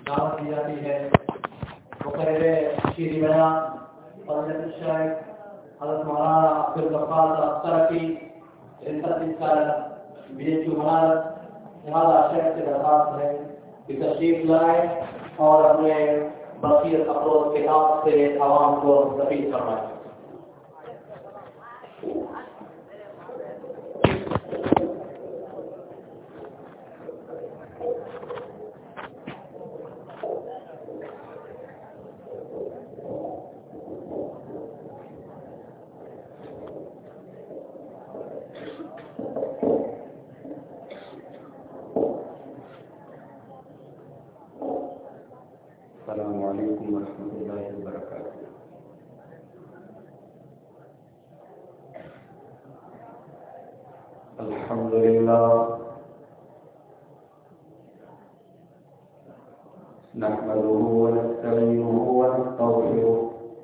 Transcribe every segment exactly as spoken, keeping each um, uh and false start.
دعوت دی جاتی ہے. مقرر شیریں بیان فضیلت الشیخ حضرت مولانا عبدالغفار افسر کی انتقال کا بی ایچ یو منارت لہٰذا شیخ سے درخواست ہے کہ تشریف لائیں اور اپنے بصیرت افروز کتاب سے عوام کو مستفید فرمائیں. السلام علیکم ورحمۃ اللہ وبرکاتہ. الحمد للہ نحمده ونستعینه ونستغفره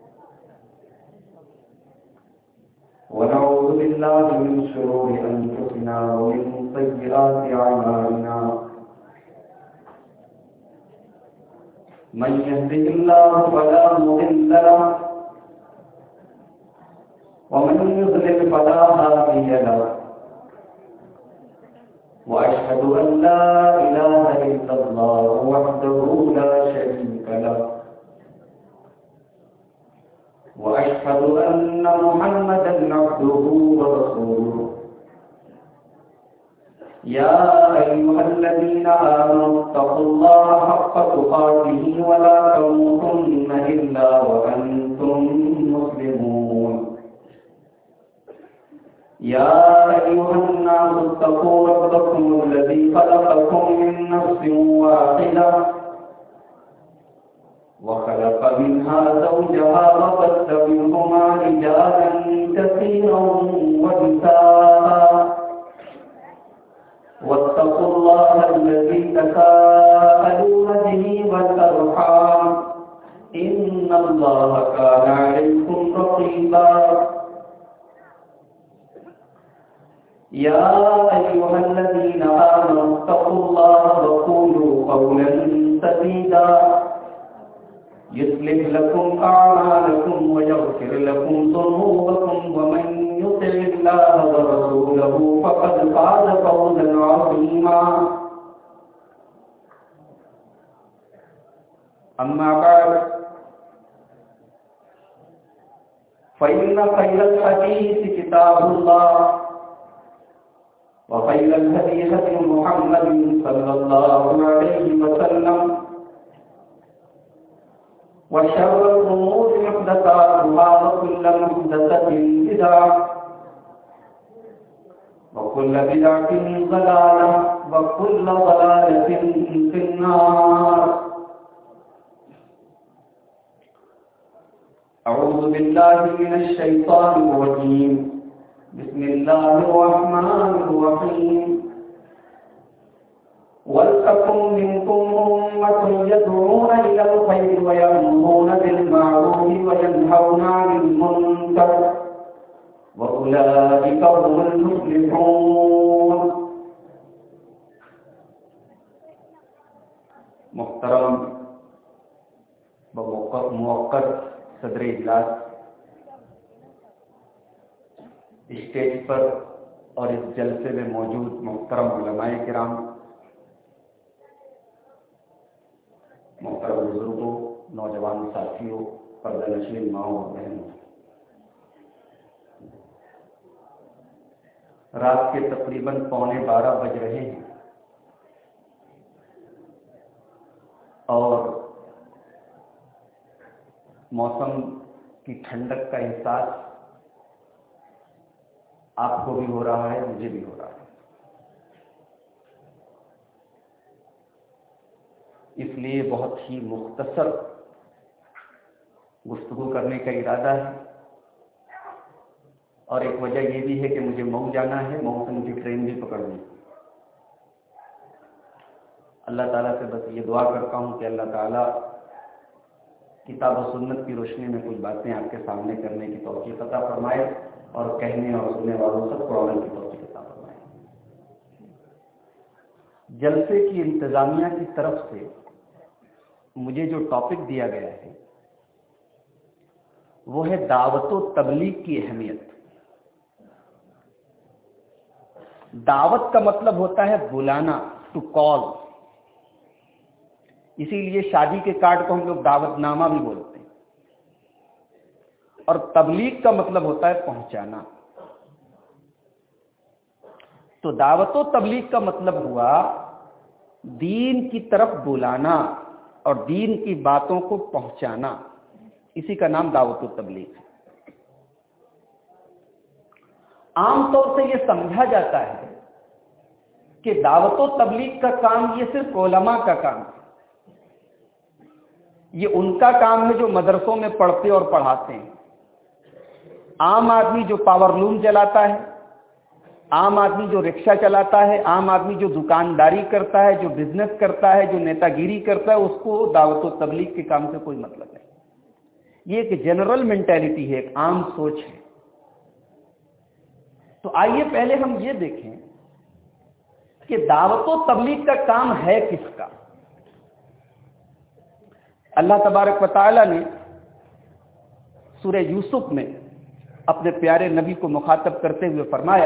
ونعوذ بالله من شرور انفسنا ومن سیئات اعمالنا. من يهده الله فلا مضل له ومن يضلل فلا هادي له وأشهد أن لا إله إلا الله وحده لا شريك له وأشهد أن محمدا عبده ورسوله. يا أيها الذين آمنوا اتقوا الله حق تقاته ولا تموتن إلا وأنتم مسلمون. يا أيها الناس اتقوا ربكم الذي خلقكم من نفس واحدة وخلق منها زوجها وبث منهما رجالا كثيرا ونساء واتقوا الله الذي تساءلون به والأرحام إن الله كان عليكم رقيبا. يا أيها الذين آمنوا اتقوا الله وقولوا قولا سديدا يصلح لكم أعمالكم ويغفر لكم ذنوبكم ومن يطع الله ورسوله فقد فاز فوزا عظيما. أما بعد فإن خير الحديث كتاب الله وخير الهدي هدي محمد صلى الله عليه وسلم وشر الأمور محدثاتها وكل محدثة بدعة وكل بدعة ضلالة وكل ضلالة في النار. أعوذ بالله من الشيطان الرجيم. بسم الله الرحمن الرحيم. وَلْتَكُنْ مِنْكُمْ أُمَّةٌ يَدْعُونَ إِلَى الْخَيْرِ وَيَأْمُرُونَ بِالْمَعْرُوفِ وَيَنْهَوْنَ عَنِ الْمُنكَرِ وَأُولَئِكَ هُمُ الْمُفْلِحُونَ. محترم موقر صدر اجلاس، اسٹیج پر اور اس جلسے میں موجود محترم علماء کرام، محترم بزرگوں، نوجوان ساتھیوں، پردہ نشین ماؤں اور بہنوں، رات کے تقریباً پونے بارہ بج رہے ہیں اور موسم کی ٹھنڈک کا احساس آپ کو بھی ہو رہا ہے، مجھے بھی ہو رہا ہے. اس لیے بہت ہی مختصر گفتگو کرنے کا ارادہ ہے. اور ایک وجہ یہ بھی ہے کہ مجھے مئو جانا ہے، مئو سے مجھے ٹرین بھی پکڑنی ہے. اللہ تعالیٰ سے بس یہ دعا کرتا ہوں کہ اللہ تعالیٰ کتاب و سنت کی روشنی میں کچھ باتیں آپ کے سامنے کرنے کی توفیق عطا فرمائے اور کہنے اور سننے والوں سب کو عمل کی توفیق عطا فرمائے. جلسے کی انتظامیہ کی طرف سے مجھے جو ٹاپک دیا گیا ہے وہ ہے دعوت و تبلیغ کی اہمیت. دعوت کا مطلب ہوتا ہے بلانا، ٹو کال. اسی لیے شادی کے کارڈ کو ہم لوگ دعوت نامہ بھی بولتے ہیں. اور تبلیغ کا مطلب ہوتا ہے پہنچانا. تو دعوت و تبلیغ کا مطلب ہوا دین کی طرف بلانا اور دین کی باتوں کو پہنچانا. اسی کا نام دعوت و تبلیغ ہے. عام طور سے یہ سمجھا جاتا ہے کہ دعوت و تبلیغ کا کام یہ صرف علماء کا کام ہے. یہ ان کا کام ہے جو مدرسوں میں پڑھتے اور پڑھاتے ہیں. عام آدمی جو پاور لوم چلاتا ہے، عام آدمی جو رکشہ چلاتا ہے، عام آدمی جو دکانداری کرتا ہے، جو بزنس کرتا ہے، جو نیتا گیری کرتا ہے، اس کو دعوت و تبلیغ کے کام سے کوئی مطلب نہیں. یہ ایک جنرل مینٹیلٹی ہے، ایک عام سوچ ہے. تو آئیے پہلے ہم یہ دیکھیں کہ دعوت و تبلیغ کا کام ہے کس کا. اللہ تبارک و تعالی نے سورہ یوسف میں اپنے پیارے نبی کو مخاطب کرتے ہوئے فرمایا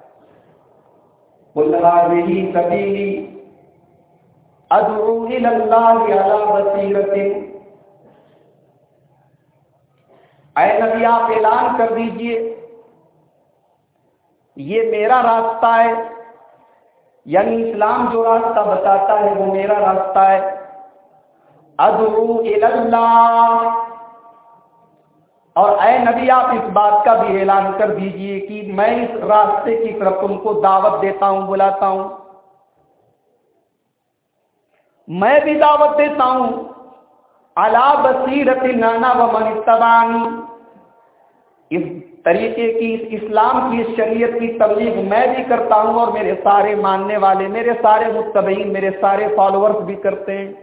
قُلْ هَٰذِهِ سَبِيلِي أَدْعُو إِلَى اللَّهِ عَلَىٰ بَصِيرَةٍ. اے نبی آپ اعلان کر دیجئے یہ میرا راستہ ہے، یعنی اسلام جو راستہ بتاتا ہے وہ میرا راستہ ہے. ادعو الی اللہ. اور اے نبی آپ اس بات کا بھی اعلان کر دیجئے کہ میں اس راستے کی طرف تم کو دعوت دیتا ہوں، بلاتا ہوں. میں بھی دعوت دیتا ہوں علی بصیرۃ انا ومن اتبعنی. اس طریقے کی، اس اسلام کی، اس شریعت کی تبلیغ میں بھی کرتا ہوں اور میرے سارے ماننے والے، میرے سارے متبعین، میرے سارے فالوورز بھی کرتے ہیں.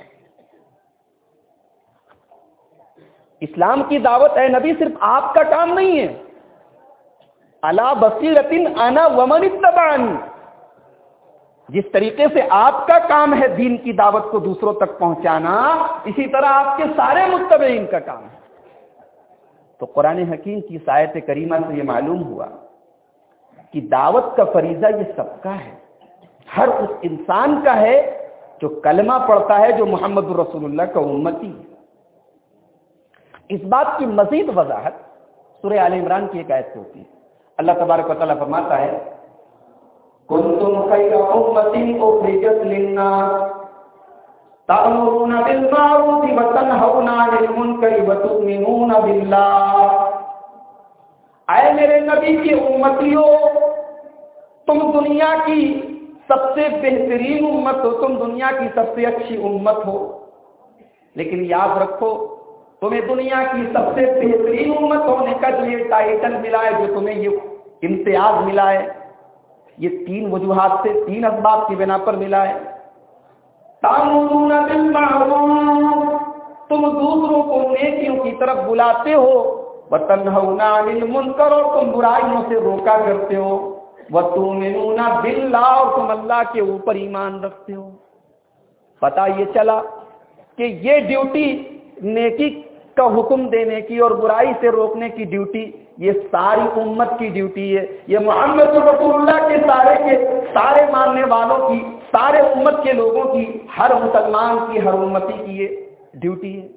اسلام کی دعوت اے نبی صرف آپ کا کام نہیں ہے. علی بصیرۃ انا ومن اتبعنی. جس طریقے سے آپ کا کام ہے دین کی دعوت کو دوسروں تک پہنچانا، اسی طرح آپ کے سارے متبعین کا کام ہے. تو قرآن حکیم کی اس آیت کریمہ سے یہ معلوم ہوا کہ دعوت کا فریضہ یہ سب کا ہے، ہر اس انسان کا ہے جو کلمہ پڑھتا ہے، جو محمد رسول اللہ کا امتی ہے. اس بات کی مزید وضاحت سورہ آل عمران کی ایک آیت سے ہوتی ہے. اللہ تبارک و تعالیٰ فرماتا ہے کنتم خیر امۃ اخرجت للناس تأمرون بالمعروف وتنہون عن المنکر وتؤمنون باللہ. اے میرے نبی کی امتیوں، تم دنیا کی سب سے بہترین امت ہو، تم دنیا کی سب سے اچھی امت ہو. لیکن یاد رکھو تمہیں دنیا کی سب سے بہترین امت ہونے کا جو یہ ٹائٹل ملا ہے، جو تمہیں یہ امتیاز ملا ہے، یہ تین وجوہات سے، تین اسباب کی بنا پر ملا ہے. تأمرون بالمعروف، تم دوسروں کو نیکیوں کی طرف بلاتے ہو. وتنہون عن المنکر، اور تم برائیوں سے روکا کرتے ہو. وتؤمنون باللہ، اور تم اللہ کے اوپر ایمان رکھتے ہو. پتہ یہ چلا کہ یہ ڈیوٹی، نیکی کا حکم دینے کی اور برائی سے روکنے کی ڈیوٹی، یہ ساری امت کی ڈیوٹی ہے. یہ محمد رسول اللہ کے سارے کے سارے ماننے والوں کی، سارے امت کے لوگوں کی، ہر مسلمان کی، ہر امتی کی یہ ڈیوٹی ہے.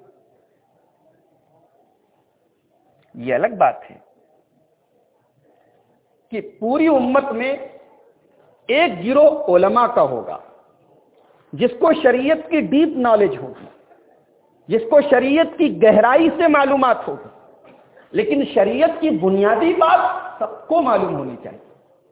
یہ الگ بات ہے کہ پوری امت میں ایک گروہ علماء کا ہوگا جس کو شریعت کی ڈیپ نالج ہوگی، جس کو شریعت کی گہرائی سے معلومات ہوگی. لیکن شریعت کی بنیادی بات سب کو معلوم ہونی چاہیے.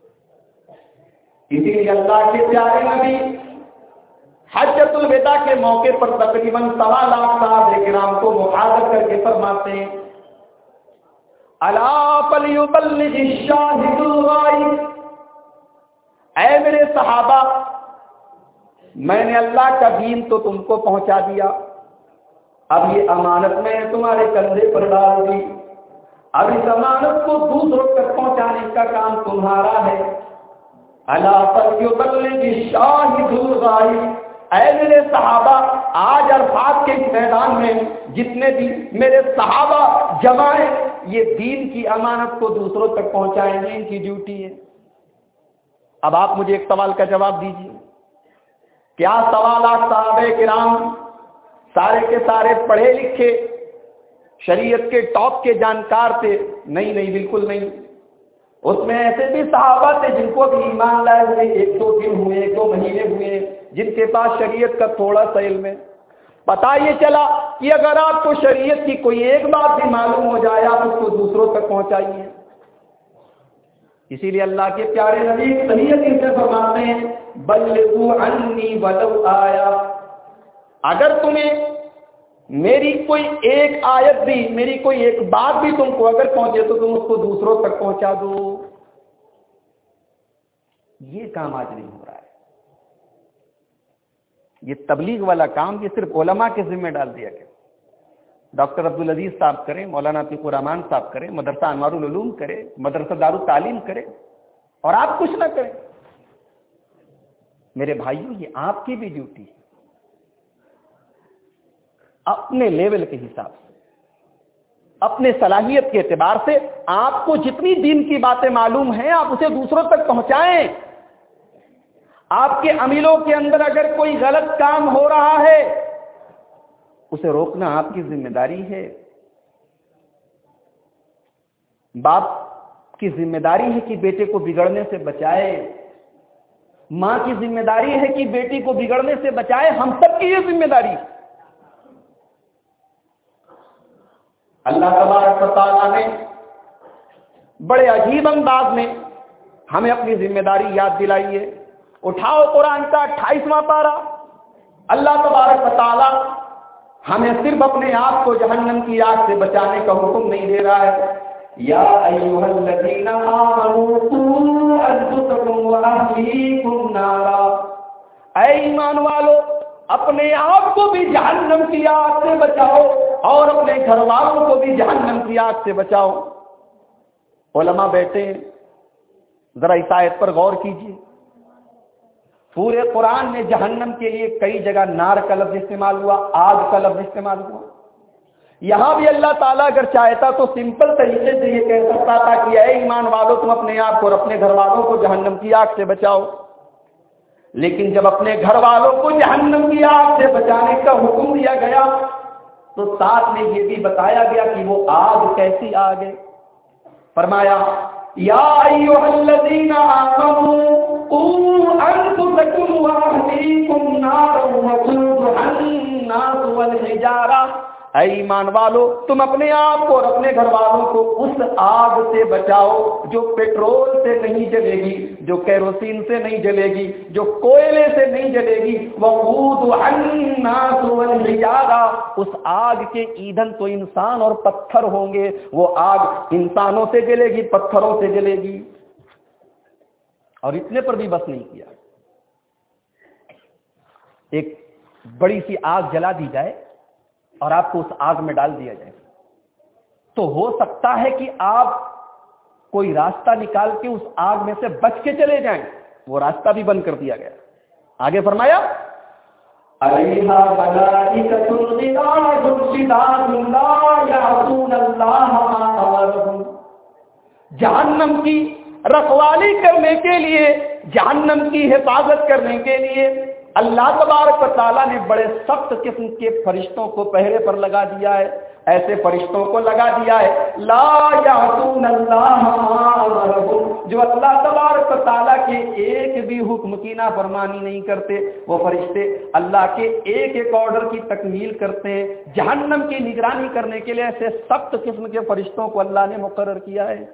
اسی لیے اللہ کے پیارے نبی حجۃ الوداع کے موقع پر تقریباً سوا لاکھ صحابہ کرام کو مخاطب کر کے فرماتے ہیں الا فلیبلغ الشاہد الغائب. اے میرے صحابہ، میں نے اللہ کا دین تو تم کو پہنچا دیا، اب یہ امانت میں نے تمہارے کندھے پر ڈال دی. اب اس امانت کو دوسروں تک پہنچانے کا کام تمہارا ہے. الا فلیبلغ الشاہد الغائب. اے میرے صحابہ، آج عرفات کے میدان میں جتنے بھی میرے صحابہ جمع ہیں، یہ دین کی امانت کو دوسروں تک پہنچائیں گے، ان کی ڈیوٹی ہے۔ اب آپ مجھے ایک سوال کا جواب دیجیے، کیا سوالات صحابہ کرام سارے کے سارے پڑھے لکھے شریعت کے ٹاپ کے جانکار تھے؟ نہیں نہیں، بالکل نہیں۔ اس میں ایسے بھی صحابہ تھے جن کو بھی ایمان لائے ہوئے ایک دو دن ہوئے، ایک دو مہینے ہوئے، جن کے پاس شریعت کا تھوڑا سا علم ہے۔ پتہ یہ چلا کہ اگر آپ کو شریعت کی کوئی ایک بات بھی معلوم ہو جائے، آپ اس کو دوسروں تک پہنچائیے۔ اسی لیے اللہ کے پیارے نبی صحیح حدیث میں فرماتے ہیں، بلغوا عنی ولو آیا، اگر تمہیں میری کوئی ایک آیت بھی، میری کوئی ایک بات بھی تم کو اگر پہنچے تو تم اس کو دوسروں تک پہنچا دو۔ یہ کام آج نہیں ہو رہا ہے۔ یہ تبلیغ والا کام یہ صرف علماء کے ذمہ ڈال دیا گیا۔ ڈاکٹر عبدالعزیز صاحب کریں، مولانا عتیق الرحمان صاحب کریں، مدرسہ انوار العلوم کرے، مدرسہ دارالتعلیم کرے، اور آپ کچھ نہ کریں۔ میرے بھائیوں، یہ آپ کی بھی ڈیوٹی ہے، اپنے لیول کے حساب سے، اپنے صلاحیت کے اعتبار سے آپ کو جتنی دین کی باتیں معلوم ہیں آپ اسے دوسروں تک پہنچائیں۔ آپ کے عملوں کے اندر اگر کوئی غلط کام ہو رہا ہے اسے روکنا آپ کی ذمہ داری ہے۔ باپ کی ذمہ داری ہے کہ بیٹے کو بگڑنے سے بچائے، ماں کی ذمہ داری ہے کہ بیٹی کو بگڑنے سے بچائے، ہم سب کی یہ ذمہ داری ہے۔ اللہ تبارک و تعالیٰ نے بڑے عجیب انداز میں ہمیں اپنی ذمہ داری یاد دلائی ہے۔ اٹھاؤ قرآن کا اٹھائیسواں پارہ۔ اللہ تبارک و تعالیٰ ہمیں صرف اپنے آپ کو جہنم کی آگ سے بچانے کا حکم نہیں دے رہا ہے۔ یا ایھا الذین آمنوا قوا انفسکم واہلیکم نارا، اے ایمان والو اپنے آپ کو بھی جہنم کی آگ سے بچاؤ اور اپنے گھر والوں کو بھی جہنم کی آگ سے بچاؤ۔ علماء بیٹھے ہیں، ذرا اس آیت پر غور کیجیے۔ پورے قرآن میں جہنم کے لیے کئی جگہ نار کا لفظ استعمال ہوا، آگ کا لفظ استعمال ہوا۔ یہاں بھی اللہ تعالیٰ اگر چاہتا تو سمپل طریقے سے یہ کہہ سکتا تھا کہ اے ایمان والو تم اپنے آپ کو اور اپنے گھر والوں کو جہنم کی آگ سے بچاؤ، لیکن جب اپنے گھر والوں کو جہنم کی آگ سے بچانے کا حکم دیا گیا تو ساتھ میں یہ بھی بتایا گیا کہ وہ آگ کیسی آگ ہے۔ فرمایا یا ایھا الذین آمنوا قوا انفسکم واہلیکم نارا وقودھا الناس والحجارہ، اے ایمان والو تم اپنے آپ کو اور اپنے گھر والوں کو اس آگ سے بچاؤ جو پیٹرول سے نہیں جلے گی، جو کیروسین سے نہیں جلے گی، جو کوئلے سے نہیں جلے گی۔ وقودھا الناس والحجارہ، اس آگ کے ایندھن تو انسان اور پتھر ہوں گے، وہ آگ انسانوں سے جلے گی، پتھروں سے جلے گی۔ اور اتنے پر بھی بس نہیں کیا، ایک بڑی سی آگ جلا دی جائے اور آپ کو اس آگ میں ڈال دیا جائے تو ہو سکتا ہے کہ آپ کوئی راستہ نکال کے اس آگ میں سے بچ کے چلے جائیں، وہ راستہ بھی بند کر دیا گیا۔ آگے فرمایا علیہا ملائکۃ غلاظ شداد لا یعصون اللہ ما امرهم، جہنم کی رکھوالی کرنے کے لیے، جہنم کی حفاظت کرنے کے لیے اللہ تبارک و تعالیٰ نے بڑے سخت قسم کے فرشتوں کو پہرے پر لگا دیا ہے۔ ایسے فرشتوں کو لگا دیا ہے لا یعصون اللہ ما امرهم، جو اللہ تبارک و تعالیٰ کے ایک بھی حکم کی نافرمانی نہیں کرتے۔ وہ فرشتے اللہ کے ایک ایک آرڈر کی تکمیل کرتے ہیں۔ جہنم کی نگرانی کرنے کے لیے ایسے سخت قسم کے فرشتوں کو اللہ نے مقرر کیا ہے۔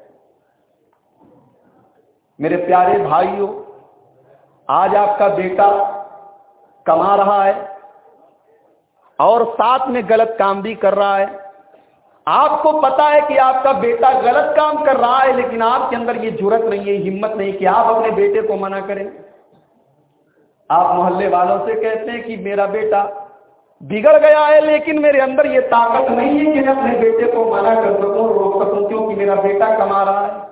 میرے پیارے بھائیوں، آج آپ کا بیٹا کما رہا ہے اور ساتھ میں غلط کام بھی کر رہا ہے۔ آپ کو پتا ہے کہ آپ کا بیٹا غلط کام کر رہا ہے، لیکن آپ کے اندر یہ جرأت نہیں ہے، ہمت نہیں کہ آپ اپنے بیٹے کو منع کریں۔ آپ محلے والوں سے کہتے ہیں کہ میرا بیٹا بگڑ گیا ہے، لیکن میرے اندر یہ طاقت نہیں ہے کہ میں اپنے بیٹے کو منع کر سکوں، روک سکوں، کیونکہ میرا بیٹا کما رہا ہے۔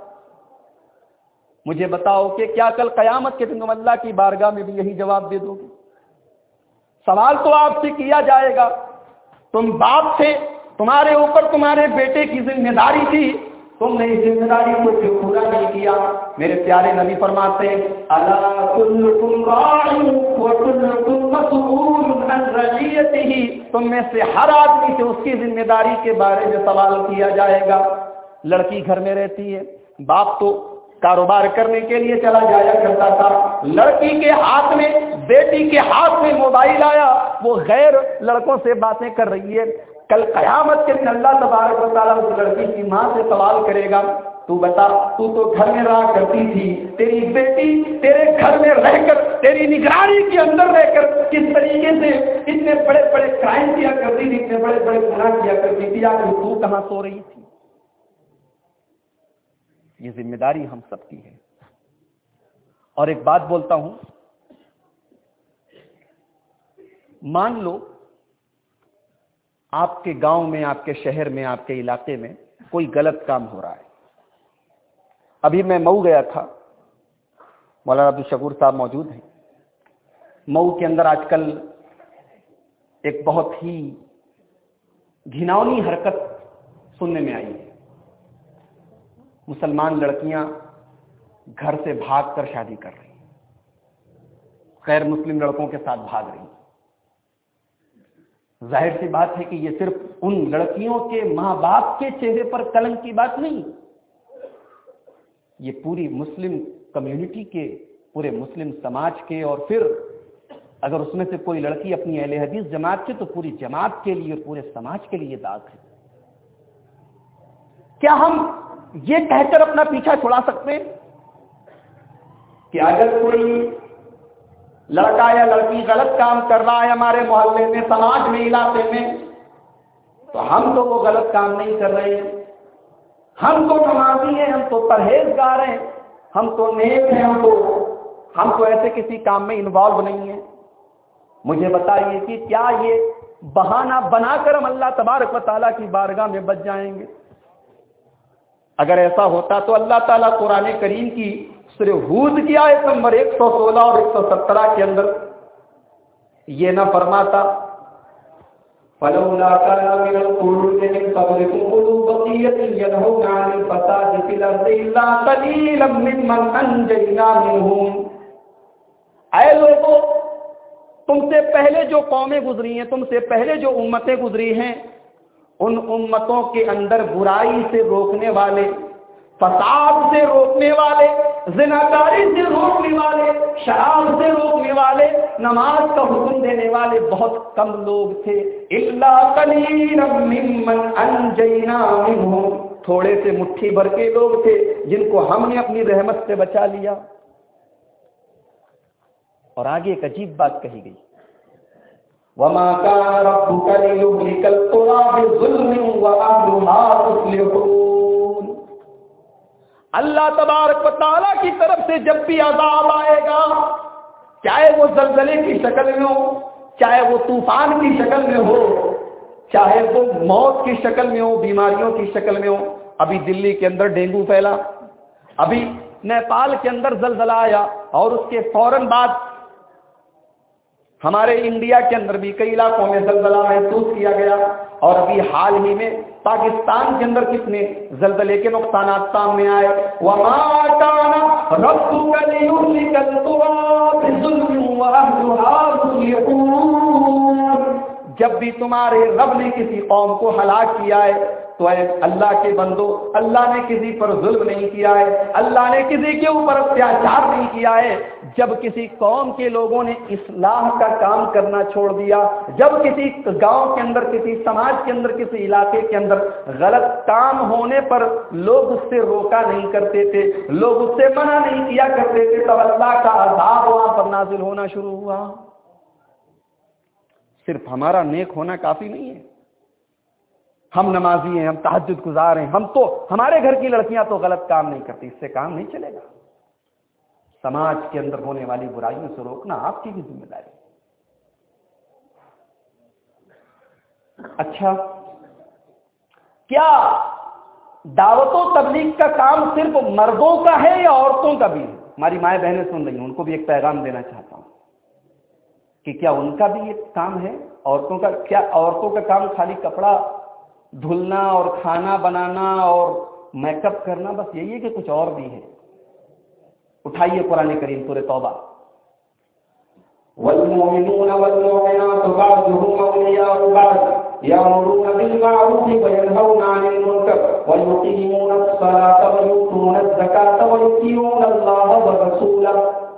مجھے بتاؤ کہ کیا کل قیامت کے دن تم اللہ کی بارگاہ میں بھی یہی جواب دے دو گے؟ سوال تو آپ سے کیا جائے گا. تم باپ تھے, تمہارے اوپر تمہارے بیٹے کی ذمہ داری تھی, تم نے اس ذمہ داری کو کیوں پورا نہیں کیا؟ میرے پیارے نبی فرماتے ہیں الا کلکم راع وکلکم مسئول عن رعیتہ, تم میں سے ہر آدمی سے اس کی ذمہ داری کے بارے میں سوال کیا جائے گا. لڑکی گھر میں رہتی ہے, باپ تو کاروبار کرنے کے لیے چلا جایا کرتا تھا, لڑکی کے ہاتھ میں, بیٹی کے ہاتھ میں موبائل آیا, وہ غیر لڑکوں سے باتیں کر رہی ہے. کل قیامت کے دن اللہ تبارک و تعالیٰ اس لڑکی کی ماں سے سوال کرے گا, تو بتا تو تو گھر میں رہا کرتی تھی, تیری بیٹی تیرے گھر میں رہ کر, تیری نگرانی کے اندر رہ کر کس طریقے سے اتنے بڑے بڑے کرائم کیا کرتی تھی, اتنے بڑے بڑے گناہ کیا کرتی تھی, آخر تو کہاں سو رہی تھی؟ یہ ذمہ داری ہم سب کی ہے. اور ایک بات بولتا ہوں, مان لو آپ کے گاؤں میں, آپ کے شہر میں, آپ کے علاقے میں کوئی غلط کام ہو رہا ہے. ابھی میں مئو گیا تھا, مولانا عبدالشکور صاحب موجود ہیں. مئو کے اندر آج کل ایک بہت ہی گھناؤنی حرکت سننے میں آئی ہے. مسلمان لڑکیاں گھر سے بھاگ کر شادی کر رہی ہیں, غیر مسلم لڑکوں کے ساتھ بھاگ رہی ہیں. ظاہر سی بات ہے کہ یہ صرف ان لڑکیوں کے ماں باپ کے چہرے پر کلنک کی بات نہیں, یہ پوری مسلم کمیونٹی کے, پورے مسلم سماج کے, اور پھر اگر اس میں سے کوئی لڑکی اپنی اہل حدیث جماعت کے تو پوری جماعت کے لیے اور پورے سماج کے لیے داغ ہے. کیا ہم یہ کہہ کر اپنا پیچھا چھڑا سکتے ہیں کہ اگر کوئی لڑکا یا لڑکی غلط کام کر رہا ہے ہمارے محلے میں, سماج میں, علاقے میں, تو ہم تو وہ غلط کام نہیں کر رہے ہیں, ہم تو نمازی ہیں, ہم تو پرہیزگار ہیں, ہم تو نیک ہیں, ہم تو ہم تو ایسے کسی کام میں انوالو نہیں ہیں. مجھے بتائیے کہ کیا یہ بہانہ بنا کر ہم اللہ تبارک و تعالیٰ کی بارگاہ میں بچ جائیں گے؟ اگر ایسا ہوتا تو اللہ تعالیٰ قرآن کریم کی سورہ ہود کی آیت نمبر ایک سو سولہ اور ایک سو سترہ کے اندر یہ نہ فرماتا فَلَوْلَا كَانَ مِنَ الْقُرُونِ مِن قَبْلِكُمْ أُولُو بَقِيَّةٍ يَنْهَوْنَ عَنِ الْفَسَادِ فِي الْأَرْضِ إِلَّا قَلِيلًا مِّمَّنْ أَنجَيْنَا مِنْهُمْ. اے لوگوں, تم سے پہلے جو قومیں گزری ہیں, تم سے پہلے جو امتیں گزری ہیں, ان امتوں کے اندر برائی سے روکنے والے, فساد سے روکنے والے, زناکاری سے روکنے والے, شراب سے روکنے والے, نماز کا حکم دینے والے بہت کم لوگ تھے. الا قلیلا ممن انجینا منہم, تھوڑے سے مٹھی بھر کے لوگ تھے جن کو ہم نے اپنی رحمت سے بچا لیا. اور آگے ایک عجیب بات کہی گئی, وما كان ربك ليهلك القرى بظلم واهلها مصلحون. اللہ تبارک و تعالیٰ کی طرف سے جب بھی عذاب آئے گا, چاہے وہ زلزلے کی شکل میں ہو, چاہے وہ طوفان کی شکل میں ہو, چاہے وہ موت کی شکل میں ہو, بیماریوں کی شکل میں ہو. ابھی دلی کے اندر ڈینگو پھیلا, ابھی نیپال کے اندر زلزلہ آیا, اور اس کے فوراً بعد ہمارے انڈیا کے اندر بھی کئی علاقوں میں زلزلہ محسوس کیا گیا. اور ابھی حال ہی میں پاکستان کے اندر کتنے زلزلے کے نقصانات سامنے آئے. وَمَا كَانَ رَبُّكَ لِيُهْلِكَ الْقُرَىٰ بِظُلْمٍ وَأَهْلُهَا مُصْلِحُونَ. جب بھی تمہارے رب نے کسی قوم کو ہلاک کیا ہے تو اے اللہ کے بندو, اللہ نے کسی پر ظلم نہیں کیا ہے, اللہ نے کسی کے اوپر اتیاچار نہیں کیا ہے. جب کسی قوم کے لوگوں نے اصلاح کا کام کرنا چھوڑ دیا, جب کسی گاؤں کے اندر, کسی سماج کے اندر, کسی علاقے کے اندر غلط کام ہونے پر لوگ اس سے روکا نہیں کرتے تھے, لوگ اس سے منع نہیں کیا کرتے تھے, تب اللہ کا عذاب وہاں پر نازل ہونا شروع ہوا. صرف ہمارا نیک ہونا کافی نہیں ہے. ہم نمازی ہیں, ہم تہجد گزار ہیں, ہم تو ہمارے گھر کی لڑکیاں تو غلط کام نہیں کرتی, اس سے کام نہیں چلے گا. سماج کے اندر ہونے والی برائیوں سے روکنا آپ کی بھی ذمہ داری. اچھا, کیا دعوت و تبلیغ کا کام صرف مردوں کا ہے یا عورتوں کا بھی ہے؟ ہماری مائیں بہنیں سن رہی ہیں, ان کو بھی ایک پیغام دینا چاہتا ہوں. کہ کیا ان کا بھی یہ کام ہے؟ عورتوں کا کیا عورتوں کا کام خالی کپڑا دھلنا اور کھانا بنانا اور میک اپ کرنا بس یہی ہے کہ کچھ اور بھی ہے؟ اٹھائیے قرآن کریم سورہ توبہ. والمؤمنون والمؤمنات بعضهم أولياء بعض يأمرون بالمعروف وينهون عن المنكر ويقيمون الصلاة ويؤتون الزكاة ويطيعون الله ورسوله.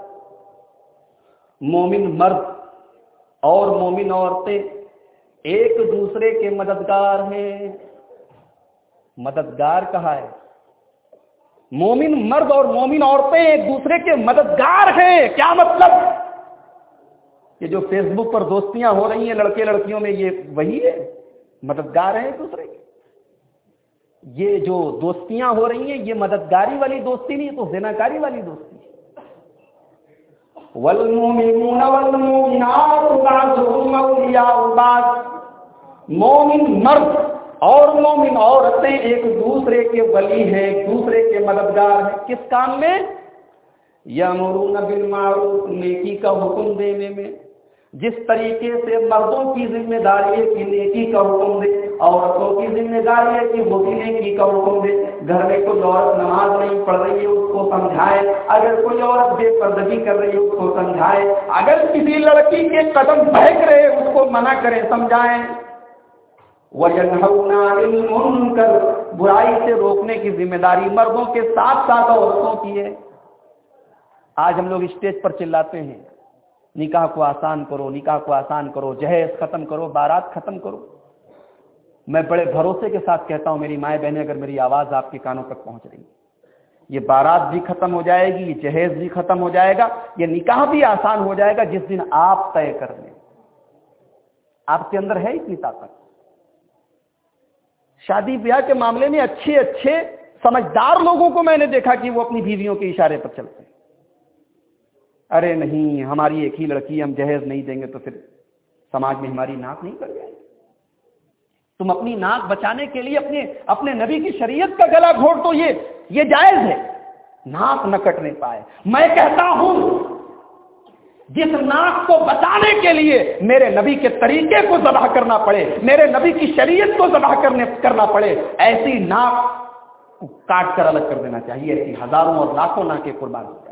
مومن مرد اور مومن عورتیں ایک دوسرے کے مددگار ہیں. مددگار کہا ہے؟ مومن مرد اور مومن عورتیں ایک دوسرے کے مددگار ہیں. کیا مطلب؟ یہ جو فیس بک پر دوستیاں ہو رہی ہیں لڑکے لڑکیوں میں، یہ وہی ہے؟ مددگار ہیں ایک دوسرے کے؟ یہ جو دوستیاں ہو رہی ہیں یہ مددگاری والی دوستی نہیں، تو زناکاری والی دوستی ہے. والمؤمنون والمؤمنات بعضهم أولياء بعض. مومن مرد اور مومن عورتیں ایک دوسرے کے ولی ہیں، ایک دوسرے کے مددگار ہیں. کس کام میں؟ یامرون بالمعروف، نیکی کا حکم دینے میں. جس طریقے سے مردوں کی ذمہ داری ہے کہ نیکی کا حکم دے، عورتوں کی ذمہ داری ہے کہ وہ بھی نیکی کا حکم دے. گھر میں کوئی عورت نماز نہیں پڑھ رہی ہے اس کو سمجھائے، اگر کوئی عورت بے پردگی کر رہی ہے اس کو سمجھائے، اگر کسی لڑکی کے قدم بہک رہے اس کو منع کریں، سمجھائیں. وَيَنْهَوْنَ عَنِ الْمُنكَرِ، برائی سے روکنے کی ذمہ داری مردوں کے ساتھ ساتھ عورتوں کی ہے. آج ہم لوگ اسٹیج پر چلاتے ہیں نکاح کو آسان کرو، نکاح کو آسان کرو، جہیز ختم کرو، بارات ختم کرو. میں بڑے بھروسے کے ساتھ کہتا ہوں میری مائیں بہنیں، اگر میری آواز آپ کے کانوں تک پہنچ رہی ہے، یہ بارات بھی ختم ہو جائے گی، یہ جہیز بھی ختم ہو جائے گا، یہ نکاح بھی آسان ہو جائے گا جس دن آپ طے کر لیں. آپ کے اندر ہے اتنی طاقت. شادی بیاہ کے معاملے میں اچھے اچھے سمجھدار لوگوں کو میں نے دیکھا کہ وہ اپنی بیویوں کے اشارے پر چلتے ہیں. ارے نہیں، ہماری ایک ہی لڑکی، ہم جہیز نہیں دیں گے تو پھر سماج میں ہماری ناک نہیں کٹ جائے گی. تم اپنی ناک بچانے کے لیے اپنے اپنے نبی کی شریعت کا گلا گھونٹ تو یہ یہ جائز ہے، ناک نہ کٹنے پائے. میں کہتا ہوں جس ناک کو بچانے کے لیے میرے نبی کے طریقے کو ذبح کرنا پڑے، میرے نبی کی شریعت کو ذبح کرنے کرنا پڑے، ایسی ناک کو کاٹ کر الگ کر دینا چاہیے. ایسی ہزاروں اور لاکھوں ناکیں قربان ہو جائیں.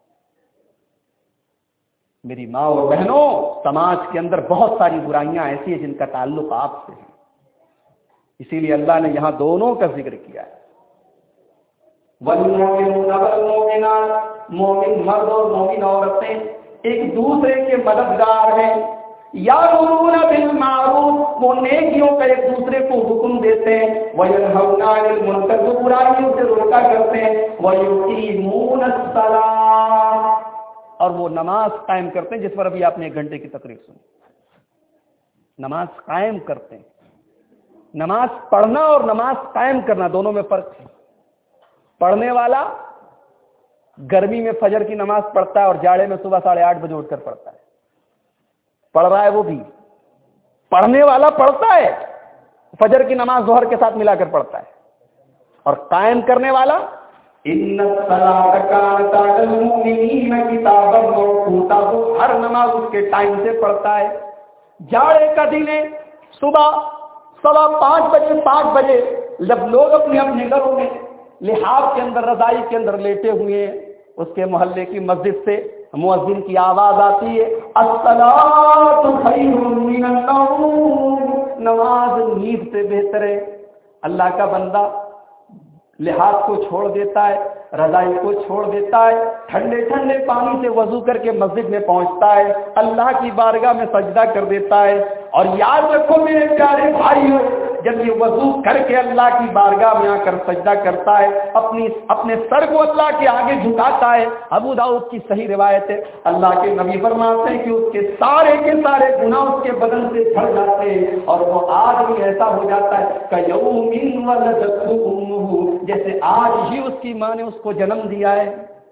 میری ماں اور بہنوں، سماج کے اندر بہت ساری برائیاں ایسی ہیں جن کا تعلق آپ سے ہے، اسی لیے اللہ نے یہاں دونوں کا ذکر کیا ہے. والمؤمنون والمؤمنات، مومن مرد اور مومن عورتیں ایک دوسرے کے مددگار ہیں. یامرون بالمعروف، وہ نیکیوں کا ایک دوسرے کو حکم دیتے ہیں. وینہون عن المنکر، وہ برائیوں سے روکا کرتے ہیں. ویقیمون الصلاۃ، اور وہ نماز قائم کرتے ہیں، جس پر ابھی آپ نے ایک گھنٹے کی تقریر سنی. نماز قائم کرتے ہیں. نماز پڑھنا اور نماز قائم کرنا دونوں میں فرق ہے. پڑھنے والا گرمی میں فجر کی نماز پڑھتا ہے اور جاڑے میں صبح ساڑھے آٹھ بجے اٹھ کر پڑھتا ہے. پڑھ رہا ہے وہ بھی. پڑھنے والا پڑھتا ہے، فجر کی نماز ظہر کے ساتھ ملا کر پڑھتا ہے. اور قائم کرنے والا ان الصلاۃ کانت علی المؤمنین کتابا موقوتا، وہ ہر نماز اس کے ٹائم سے پڑھتا ہے. جاڑے کا دن ہے، صبح سوا پانچ بجے سات بجے جب لوگ اپنے اپنے گھروں میں لحاف کے اندر رضائی کے اندر لیٹے ہوئے ہیں، اس کے محلے کی مسجد سے مؤذن کی آواز آتی ہے الصلاۃ خیر من النوم، نماز نیند سے بہتر ہے. اللہ کا بندہ لحاظ کو چھوڑ دیتا ہے، رضائی کو چھوڑ دیتا ہے، ٹھنڈے ٹھنڈے پانی سے وضو کر کے مسجد میں پہنچتا ہے، اللہ کی بارگاہ میں سجدہ کر دیتا ہے. اور یاد رکھو میرے پیارے بھائیو، جب یہ وضو کر کے اللہ کی بارگاہ میں آ کر سجدہ کرتا ہے، اپنی اپنے سر کو اللہ کے آگے جھکاتا ہے. ابو داؤد کی صحیح روایت ہے، اللہ کے نبی فرماتے ہیں کہ اس کے سارے کے سارے گناہ اس کے بدن سے جھڑ جاتے ہیں اور وہ آدمی ایسا ہو جاتا ہے کیوم ولدتہ امہ، جیسے آج ہی اس کی ماں نے اس کو جنم دیا ہے.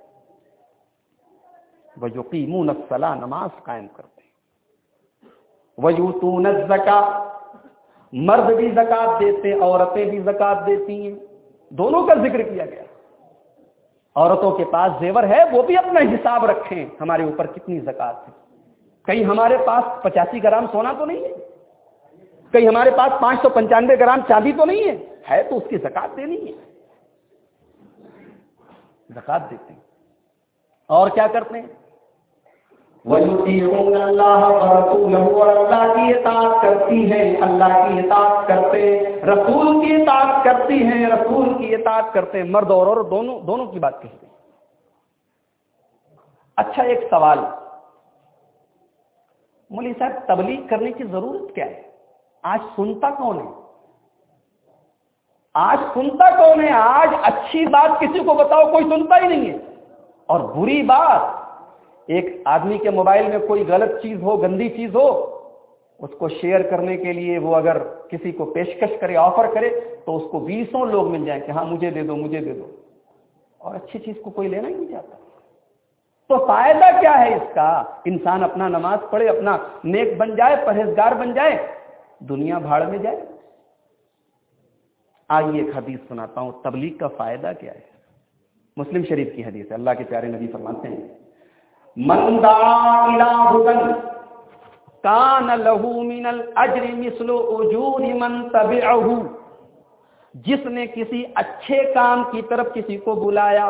وَيُقِيمُونَ الصَّلَاةَ، نماز قائم کرتے ہیں. وَيُؤْتُونَ الزَّكَاةَ، مرد بھی زکات دیتے ہیں، عورتیں بھی زکات دیتی ہیں. دونوں کا ذکر کیا گیا. عورتوں کے پاس زیور ہے، وہ بھی اپنا حساب رکھیں، ہمارے اوپر کتنی زکات ہے. کہیں ہمارے پاس پچاسی گرام سونا تو نہیں ہے؟ کہیں ہمارے پاس پانچ سو پنچانوے گرام چاندی تو نہیں ہے؟ ہے تو اس کی زکات دینی ہے، زکات دیتے ہیں۔ اور کیا کرتے ہیں؟ وَيُطِيعُونَ اللَّهَ وَرَسُولَهُ، اور اللہ کی اطاعت کرتی ہیں، اللہ کی اطاعت کرتے ہیں، رسول کی اطاعت کرتی ہیں، رسول کی اطاعت کرتے ہیں۔ مرد اور عورت دونوں دونوں کی بات کہتے ہیں۔ اچھا ایک سوال، مولوی صاحب تبلیغ کرنے کی ضرورت کیا ہے؟ آج سنتا کون ہے؟ آج سنتا کون ہے؟ آج اچھی بات کسی کو بتاؤ کوئی سنتا ہی نہیں ہے، اور بری بات ایک آدمی کے موبائل میں کوئی غلط چیز ہو، گندی چیز ہو، اس کو شیئر کرنے کے لیے وہ اگر کسی کو پیشکش کرے، آفر کرے، تو اس کو بیسوں لوگ مل جائیں کہ ہاں مجھے دے دو مجھے دے دو، اور اچھی چیز کو کوئی لینا ہی نہیں چاہتا۔ تو فائدہ کیا ہے اس کا؟ انسان اپنا نماز پڑھے، اپنا نیک بن جائے، پرہیزگار بن جائے، دنیا بھاڑ میں جائے۔ آئیے ایک حدیث سناتا ہوں، تبلیغ کا فائدہ کیا ہے۔ مسلم شریف کی حدیث ہے، اللہ کے پیارے نبی فرماتے ہیں من دعا الى هدى کان له من الاجر مثل اجور من تبعه، جس نے کسی اچھے کام کی طرف کسی کو بلایا،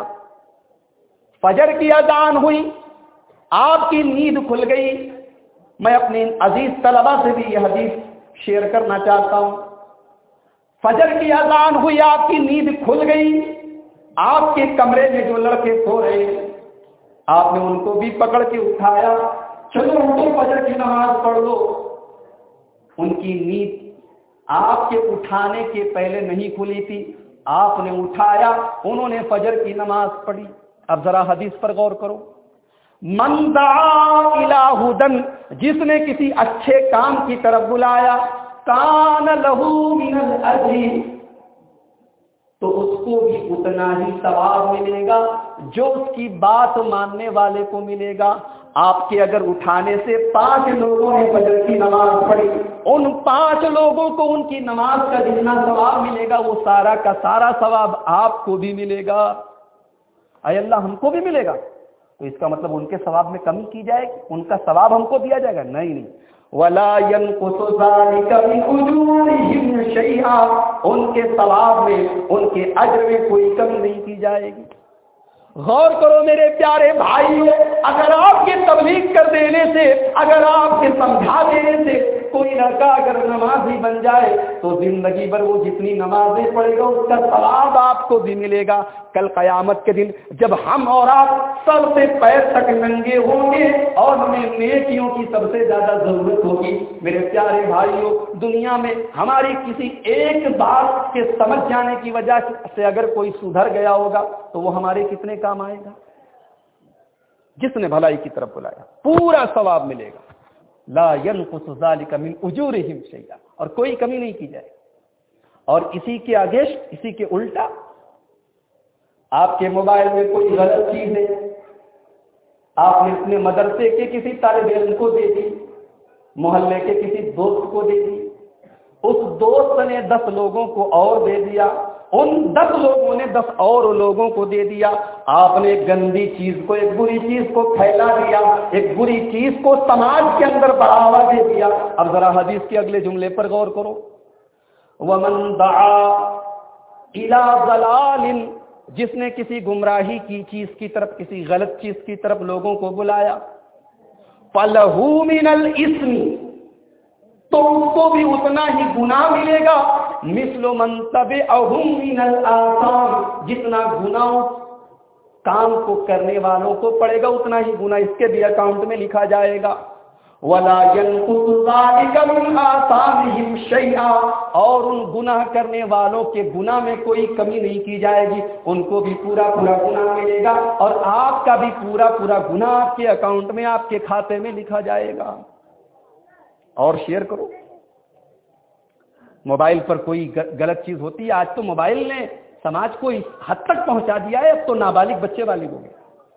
فجر کی اذان ہوئی، آپ کی نیند کھل گئی۔ میں اپنے عزیز طلبہ سے بھی یہ حدیث شیئر کرنا چاہتا ہوں۔ فجر کی اذان ہوئی، آپ کی نیند کھل گئی، آپ کے کمرے میں جو لڑکے سو رہے، آپ نے ان کو بھی پکڑ کے اٹھایا، چلو اٹھو فجر کی نماز پڑھ لو۔ ان کی نیند آپ کے اٹھانے کے پہلے نہیں کھلی تھی، آپ نے اٹھایا، انہوں نے فجر کی نماز پڑھی۔ اب ذرا حدیث پر غور کرو، من دعا الی ہدی، جس نے کسی اچھے کام کی طرف بلایا، کان لہ من الاجر، تو اس کو بھی اتنا ہی ثواب ملے گا جو اس کی بات ماننے والے کو ملے گا۔ آپ کے اگر اٹھانے سے پانچ لوگوں نے فجر کی نماز پڑھی، ان پانچ لوگوں کو ان کی نماز کا جتنا ثواب ملے گا وہ سارا کا سارا ثواب آپ کو بھی ملے گا۔ اے اللہ ہم کو بھی ملے گا، تو اس کا مطلب ان کے ثواب میں کمی کی جائے گی، ان کا ثواب ہم کو دیا جائے گا؟ نہیں نہیں، وَلَا يَنْقُصُ ذَلِكَ مِنْ أُجُورِهِمْ شَيْئًا، ان کے ثواب میں، ان کے اجر میں کوئی کمی نہیں کی جائے گی۔ غور کرو میرے پیارے بھائیو، اگر آپ کے تبلیغ کر دینے سے، اگر آپ کے سمجھا دینے سے کوئی لڑکا اگر نمازی بن جائے تو زندگی بھر وہ جتنی نمازیں پڑھے گا اس کا ثواب آپ کو بھی ملے گا۔ کل قیامت کے دن جب ہم اور آپ سر سے پیر تک ننگے ہوں گے اور ہمیں نیکیوں کی سب سے زیادہ ضرورت ہوگی، میرے پیارے بھائیوں، دنیا میں ہماری کسی ایک بات کے سمجھ جانے کی وجہ سے اگر کوئی سدھر گیا ہوگا تو وہ ہمارے کتنے کام آئے گا؟ جس نے بھلائی کی طرف بلایا پورا ثواب ملے گا۔ لا ينقص ذلك من اجورهم شيئا، اور کوئی کمی نہیں کی جائے۔ اور اسی کے اگینسٹ، اسی کے الٹا، آپ کے موبائل میں کوئی غلط چیز ہے، آپ نے اپنے مدرسے کے کسی طالب علم کو دے دی، محلے کے کسی دوست کو دے دی، اس دوست نے دس لوگوں کو اور دے دیا، ان دس لوگوں نے دس اور لوگوں کو دے دیا، آپ نے ایک گندی چیز کو، ایک بری چیز کو پھیلا دیا، ایک بری چیز کو سماج کے اندر بڑھاوا دے دیا۔ اب ذرا حدیث کے اگلے جملے پر غور کرو، وَمَن دَعَا إِلَى ضَلَالٍ، جس نے کسی گمراہی کی چیز کی طرف، کسی غلط چیز کی طرف لوگوں کو بلایا، فَلَهُ مِنَ الْإِثْمِ، تو اس کو بھی اتنا ہی گناہ ملے گا، مثل من تبعهم من الآثام، جتنا گناہ کام کو کرنے والوں کو پڑے گا اتنا ہی گناہ اس کے بھی اکاؤنٹ میں لکھا جائے گا۔ وَلَا يَنْقُصُ ذَلِكَ مِنْ آثَامِهِمْ شَيْئًا، اور ان گناہ کرنے والوں کے گناہ میں کوئی کمی نہیں کی جائے گی، ان کو بھی پورا پورا گناہ ملے گا، اور آپ کا بھی پورا پورا گناہ آپ کے اکاؤنٹ میں، آپ کے کھاتے میں لکھا جائے گا۔ اور شیئر کرو، موبائل پر کوئی غلط چیز ہوتی ہے، آج تو موبائل نے سماج کو اس حد تک پہنچا دیا ہے، اب تو نابالغ بچے والی ہو گئے۔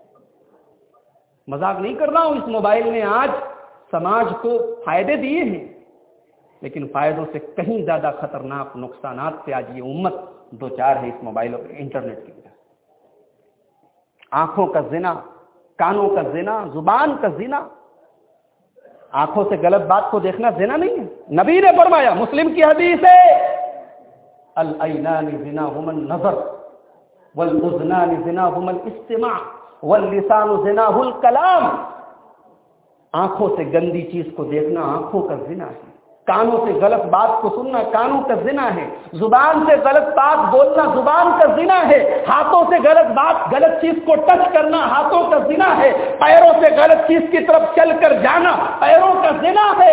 مذاق نہیں کر رہا ہوں، اس موبائل نے آج سماج کو فائدے دیے ہیں، لیکن فائدوں سے کہیں زیادہ خطرناک نقصانات سے آج یہ امت دو چار ہے اس موبائل اور انٹرنیٹ کی وجہ سے۔ آنکھوں کا زنا، کانوں کا زنا، زبان کا زنا، آنکھوں سے غلط بات کو دیکھنا زنا نہیں ہے. نبی نے فرمایا, مسلم کی حدیث ہے, العینان زناہما النظر والاذنان زناہما الاستماع واللسان زناہ الکلام. آنکھوں سے گندی چیز کو دیکھنا آنکھوں کا زنا ہے, کانوں سے غلط بات کو سننا کانوں کا زنا ہے, زبان سے غلط بات بولنا زبان کا زنا ہے, ہاتھوں سے غلط بات غلط چیز کو ٹچ کرنا ہاتھوں کا زنا ہے, پیروں سے غلط چیز کی طرف چل کر جانا پیروں کا زنا ہے.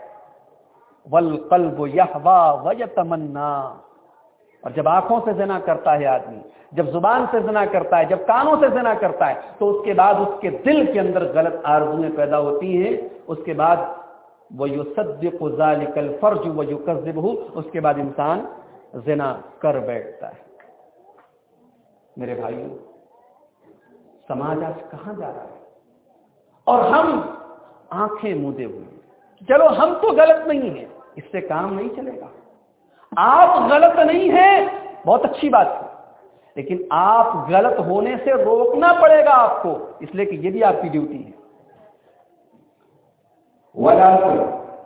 والقلب یہوی ویتمنا. اور جب آنکھوں سے زنا کرتا ہے آدمی, جب زبان سے زنا کرتا ہے, جب کانوں سے زنا کرتا ہے, تو اس کے بعد اس کے دل کے اندر غلط آرزویں پیدا ہوتی ہیں. اس کے بعد وَيُصَدِّقُ ذَلِكَ الْفَرْجُ وَيُكَذِّبُهُ, اس کے بعد انسان زنا کر بیٹھتا ہے. میرے بھائیو, سماج آج کہاں جا رہا ہے؟ اور ہم آنکھیں مودے ہوئے. چلو ہم تو غلط نہیں ہیں, اس سے کام نہیں چلے گا. آپ غلط نہیں ہیں, بہت اچھی بات ہے, لیکن آپ غلط ہونے سے روکنا پڑے گا آپ کو, اس لیے کہ یہ بھی آپ کی ڈیوٹی ہے. وَلَا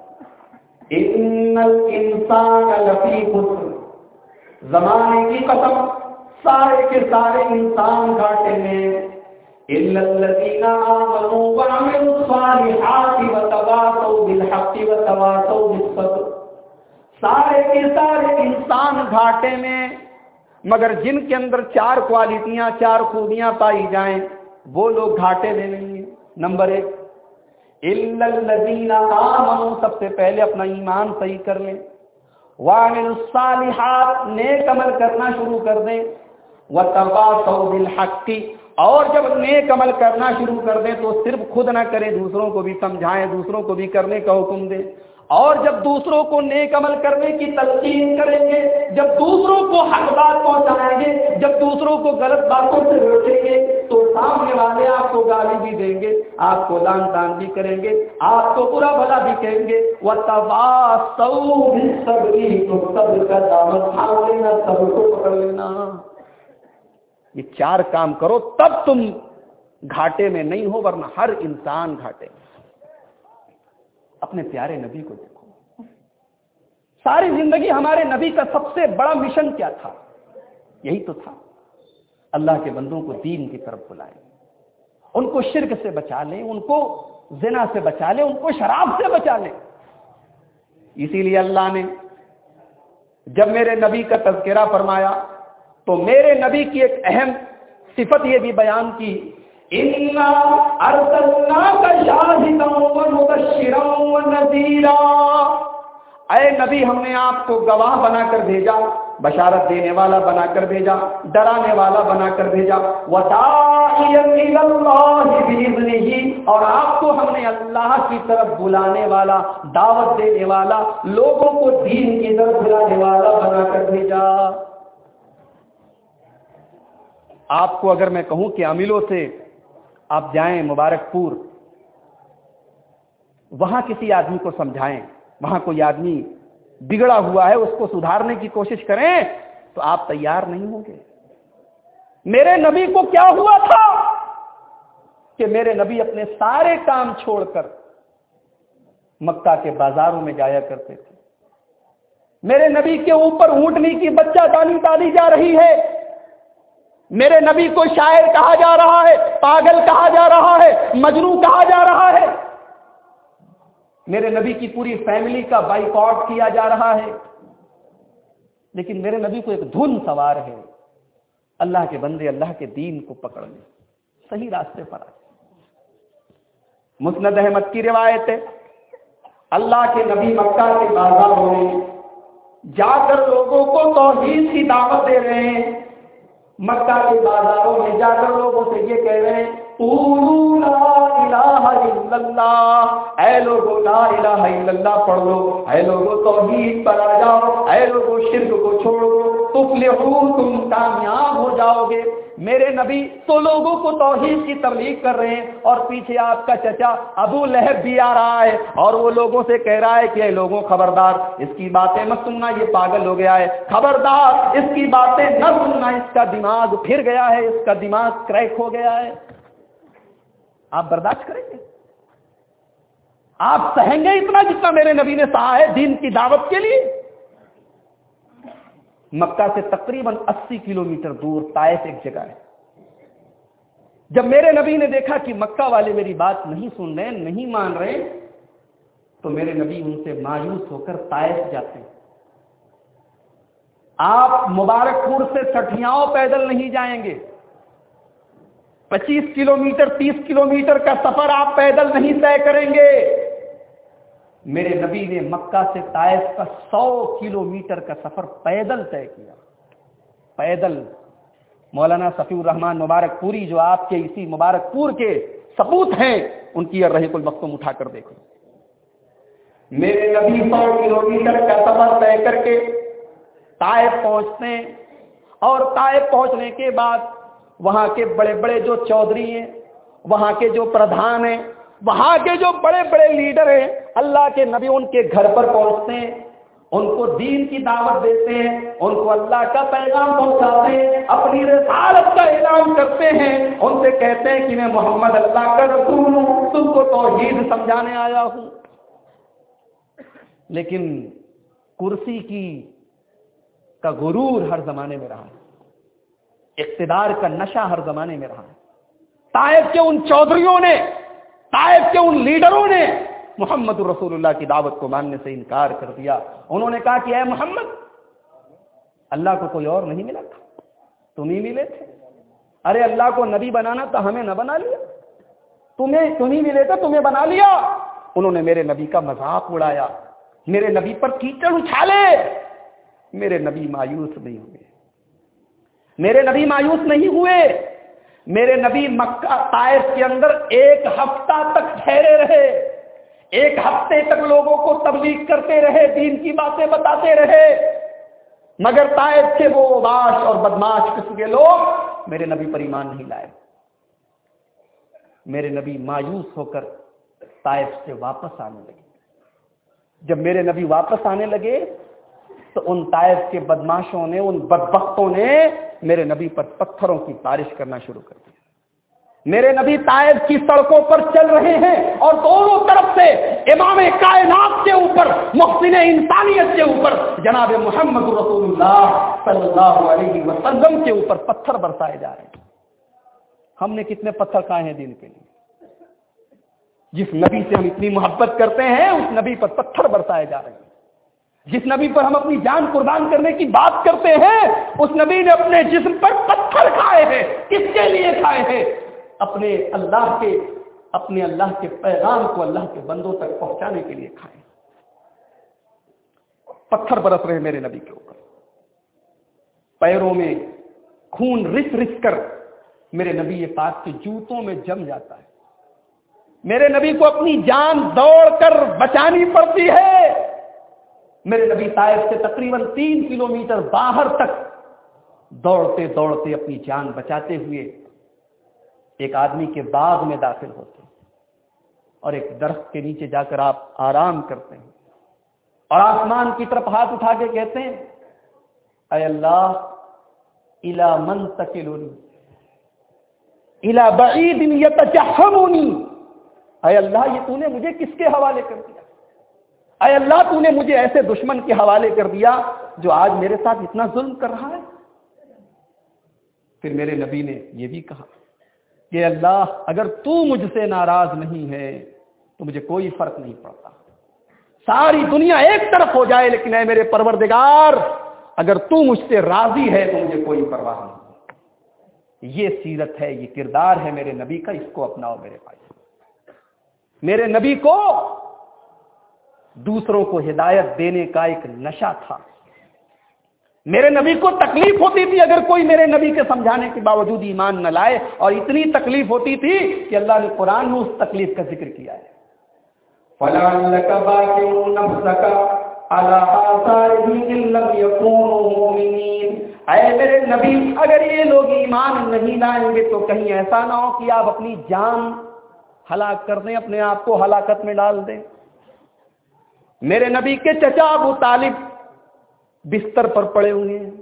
إِنَّ الْإِنسَانَ لَفِي خُسْرٍ. زمانے کی قسم, سارے کے سارے انسان گھاٹے میں. إِلَّا الَّذِينَ آمَنُوا وَعَمِلُوا الصَّالِحَاتِ وَتَوَاصَوْا بِالْحَقِّ وَتَوَاصَوْا بِالصَّبْرِ. سارے کے سارے انسان گھاٹے میں, مگر جن کے اندر چار کوالٹیاں چار خوبیاں پائی جائیں وہ لوگ گھاٹے میں نہیں ہیں. نمبر ایک, الا الذین آمنوا, سب سے پہلے اپنا ایمان صحیح کر لیں. وعملوا الصالحات, نیک عمل کرنا شروع کر دیں. وتواصوا بالحق, اور جب نیک عمل کرنا شروع کر دیں تو صرف خود نہ کریں, دوسروں کو بھی سمجھائیں, دوسروں کو بھی کرنے کا حکم دیں. اور جب دوسروں کو نیک عمل کرنے کی تلقین کریں گے, جب دوسروں کو حق بات پہنچائیں گے, جب دوسروں کو غلط باتوں سے روکیں گے, تو سامنے والے آپ کو گالی بھی دیں گے, آپ کو لان تان بھی کریں گے, آپ کو برا بھلا بھی کہیں گے. وَتَوَاصَوْا بِالصَّبْرِ, تو صبر کا دامن تھام لینا, صبر کو پکڑ لینا. یہ چار کام کرو تب تم گھاٹے میں نہیں ہو, ورنہ ہر انسان گھاٹے میں. اپنے پیارے نبی کو دیکھو, ساری زندگی ہمارے نبی کا سب سے بڑا مشن کیا تھا؟ یہی تو تھا, اللہ کے بندوں کو دین کی طرف بلائیں, ان کو شرک سے بچا لیں, ان کو زنا سے بچا لیں, ان کو شراب سے بچا لیں. اسی لیے اللہ نے جب میرے نبی کا تذکرہ فرمایا تو میرے نبی کی ایک اہم صفت یہ بھی بیان کی, اِنَّا أَرْسَلْنَاكَ شَاهِدًا وَمُبَشِّرًا وَنَذِيرًا. اے نبی, ہم نے آپ کو گواہ بنا کر بھیجا, بشارت دینے والا بنا کر بھیجا, ڈرانے والا بنا کر بھیجا. وَدَاعِيًا إِلَى اللَّهِ بِإِذْنِهِ, اور آپ کو ہم نے اللہ کی طرف بلانے والا, دعوت دینے والا, لوگوں کو دین کی طرف بلانے والا بنا کر بھیجا. آپ کو اگر میں کہوں کہ عاملوں سے آپ جائیں مبارک پور, وہاں کسی آدمی کو سمجھائیں, وہاں کوئی آدمی بگڑا ہوا ہے اس کو سدھارنے کی کوشش کریں, تو آپ تیار نہیں ہوں گے. میرے نبی کو کیا ہوا تھا کہ میرے نبی اپنے سارے کام چھوڑ کر مکہ کے بازاروں میں جایا کرتے تھے. میرے نبی کے اوپر اونٹنی کی بچہ دانی ڈالی جا رہی ہے, میرے نبی کو شاعر کہا جا رہا ہے, پاگل کہا جا رہا ہے, مجنون کہا جا رہا ہے. میرے نبی کی پوری فیملی کا بائیکاٹ کیا جا رہا ہے, لیکن میرے نبی کو ایک دھن سوار ہے, اللہ کے بندے اللہ کے دین کو پکڑ لیں, صحیح راستے پر آئے. مسند احمد کی روایت ہے, اللہ کے نبی مکہ کے بازاروں میں جا کر لوگوں کو توحید کی دعوت دے رہے ہیں. مکہ کے بازاروں میں جا کر لوگوں سے یہ کہہ رہے ہیں, قولوا لا الہ الا اللہ, اے لوگوں لا الہ الا اللہ پڑھ لو, اے لوگوں توحید پر آ جاؤ, اے لوگوں شرک کو چھوڑو, تفلحوا, تم کامیاب ہو جاؤ گے. میرے نبی تو لوگوں کو توحید کی تبلیغ کر رہے ہیں, اور پیچھے آپ کا چچا ابو لہب بھی آ رہا ہے, اور وہ لوگوں سے کہہ رہا ہے کہ اے لوگوں خبردار, اس کی باتیں مت سننا, یہ پاگل ہو گیا ہے, خبردار اس کی باتیں نہ سننا, اس کا دماغ پھر گیا ہے, اس کا دماغ کریک ہو گیا ہے. آپ برداشت کریں گے؟ آپ سہیں گے اتنا جتنا میرے نبی نے سہا ہے دین کی دعوت کے لیے؟ مکہ سے تقریباً اسی کلومیٹر دور طائف ایک جگہ ہے. جب میرے نبی نے دیکھا کہ مکہ والے میری بات نہیں سن رہے, نہیں مان رہے, تو میرے نبی ان سے مایوس ہو کر طائف جاتے ہیں. آپ مبارک پور سے سٹھیاؤں پیدل نہیں جائیں گے. پچیس کلومیٹر تیس کلومیٹر کا سفر آپ پیدل نہیں طے کریں گے. میرے نبی نے مکہ سے طائف کا سو کلومیٹر کا سفر پیدل طے کیا. پیدل. مولانا صفی الرحمان مبارک پوری جو آپ کے اسی مبارک پور کے سپوت ہیں, ان کی رحیق المختوم اٹھا کر دیکھو. میرے نبی سو کلومیٹر کا سفر طے کر کے طائف پہنچتے ہیں, اور طائف پہنچنے کے بعد وہاں کے بڑے بڑے جو چودھری ہیں, وہاں کے جو پردھان ہیں, وہاں کے جو بڑے بڑے لیڈر ہیں, اللہ کے نبی ان کے گھر پر پہنچتے ہیں, ان کو دین کی دعوت دیتے ہیں, ان کو اللہ کا پیغام پہنچاتے ہیں, اپنی رسالت کا اعلان کرتے ہیں, ان سے کہتے ہیں کہ میں محمد اللہ کا رسول ہوں, تم کو توحید سمجھانے آیا ہوں. لیکن کرسی کی کا غرور ہر زمانے میں رہا ہے, اقتدار کا نشہ ہر زمانے میں رہا ہے. طائف کے ان چودھریوں نے, طائف کے ان لیڈروں نے محمد رسول اللہ کی دعوت کو ماننے سے انکار کر دیا. انہوں نے کہا کہ اے محمد, اللہ کو کوئی اور نہیں ملا تھا, تم ہی ملے تھے. ارے اللہ کو نبی بنانا تو ہمیں نہ بنا لیا, تمہیں تم ہی ملے تھے, تمہیں بنا لیا. انہوں نے میرے نبی کا مذاق اڑایا, میرے نبی پر کیچڑ اچھالے. میرے نبی مایوس نہیں ہوئے, میرے نبی مایوس نہیں ہوئے. میرے نبی مکہ طائف کے اندر ایک ہفتہ تک ٹھہرے رہے, ایک ہفتے تک لوگوں کو تبلیغ کرتے رہے, دین کی باتیں بتاتے رہے. مگر طائف کے وہ باش اور بدماش قسم کے لوگ میرے نبی پر ایمان نہیں لائے. میرے نبی مایوس ہو کر طائف سے واپس آنے لگے. جب میرے نبی واپس آنے لگے تو ان طائف کے بدماشوں نے, ان بدبختوں نے میرے نبی پر پتھروں کی بارش کرنا شروع کر دی. میرے نبی طائف کی سڑکوں پر چل رہے ہیں اور دونوں طرف سے امام کائنات کے اوپر, محسن انسانیت کے اوپر, جناب محمد رسول اللہ صلی اللہ علیہ وسلم کے اوپر پتھر برسائے جا رہے ہیں. ہم نے کتنے پتھر کھائے ہیں دین کے لیے؟ جس نبی سے ہم اتنی محبت کرتے ہیں اس نبی پر پتھر برسائے جا رہے ہیں. جس نبی پر ہم اپنی جان قربان کرنے کی بات کرتے ہیں اس نبی نے اپنے جسم پر پتھر کھائے ہیں. کس کے لیے کھائے ہیں؟ اپنے اللہ کے اپنے اللہ کے پیغام کو اللہ کے بندوں تک پہنچانے کے لیے کھائے. پتھر برس رہے میرے نبی کے اوپر, پیروں میں خون رس رس کر میرے نبی پاک کے جوتوں میں جم جاتا ہے. میرے نبی کو اپنی جان دوڑ کر بچانی پڑتی ہے. میرے نبی طائف سے تقریباً تین کلومیٹر باہر تک دوڑتے دوڑتے اپنی جان بچاتے ہوئے ایک آدمی کے باغ میں داخل ہوتے ہیں, اور ایک درخت کے نیچے جا کر آپ آرام کرتے ہیں, اور آسمان کی طرف ہاتھ اٹھا کے کہتے ہیں اے اللہ الی من تکلنی الی بعید یتجہمنی, اے اللہ یہ تو نے مجھے کس کے حوالے کر دیا؟ اے اللہ تو نے مجھے ایسے دشمن کے حوالے کر دیا جو آج میرے ساتھ اتنا ظلم کر رہا ہے. پھر میرے نبی نے یہ بھی کہا کہ اللہ اگر تو مجھ سے ناراض نہیں ہے تو مجھے کوئی فرق نہیں پڑتا, ساری دنیا ایک طرف ہو جائے, لیکن اے میرے پروردگار اگر تو مجھ سے راضی ہے تو مجھے کوئی پرواہ نہیں. یہ سیرت ہے, یہ کردار ہے میرے نبی کا, اس کو اپناؤ میرے بھائی. میرے نبی کو دوسروں کو ہدایت دینے کا ایک نشہ تھا. میرے نبی کو تکلیف ہوتی تھی اگر کوئی میرے نبی کے سمجھانے کے باوجود ایمان نہ لائے, اور اتنی تکلیف ہوتی تھی کہ اللہ نے قرآن میں اس تکلیف کا ذکر کیا ہے. فَلَعَلَّكَ بَاخِعٌ نَفْسَكَ عَلَىٰ آثَارِهِمْ إِن لَّمْ يَكُونُوا مُؤْمِنِينَ. اے میرے نبی اگر یہ لوگ ایمان نہیں لائیں گے تو کہیں ایسا نہ ہو کہ آپ اپنی جان ہلاک کر دیں, اپنے آپ کو ہلاکت میں ڈال دیں. میرے نبی کے چچا ابو طالب بستر پر پڑے ہوئے ہیں,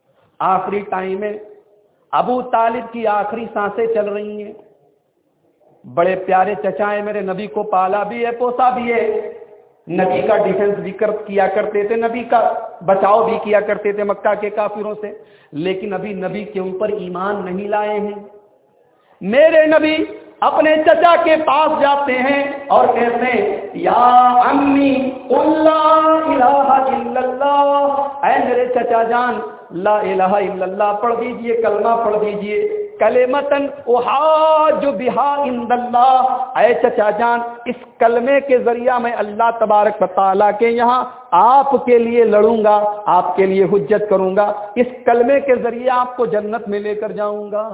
آخری ٹائم میں ابو طالب کی آخری سانسیں چل رہی ہیں. بڑے پیارے چچا ہیں میرے، نبی کو پالا بھی ہے پوسا بھی ہے، نبی کا ڈیفنس بھی کر کیا کرتے تھے، نبی کا بچاؤ بھی کیا کرتے تھے مکہ کے کافروں سے، لیکن ابھی نبی کے اوپر ایمان نہیں لائے ہیں۔ میرے نبی اپنے چچا کے پاس جاتے ہیں اور کہتے ہیں یا امی قل لا الہ الا اللہ، اے میرے چچا جان لا الہ الا اللہ پڑھ دیجئے، کلمہ پڑھ دیجئے، کلمتن احاج بہا عند اللہ، اے چچا جان اس کلمے کے ذریعہ میں اللہ تبارک و تعالیٰ کے یہاں آپ کے لیے لڑوں گا، آپ کے لیے حجت کروں گا، اس کلمے کے ذریعے آپ کو جنت میں لے کر جاؤں گا۔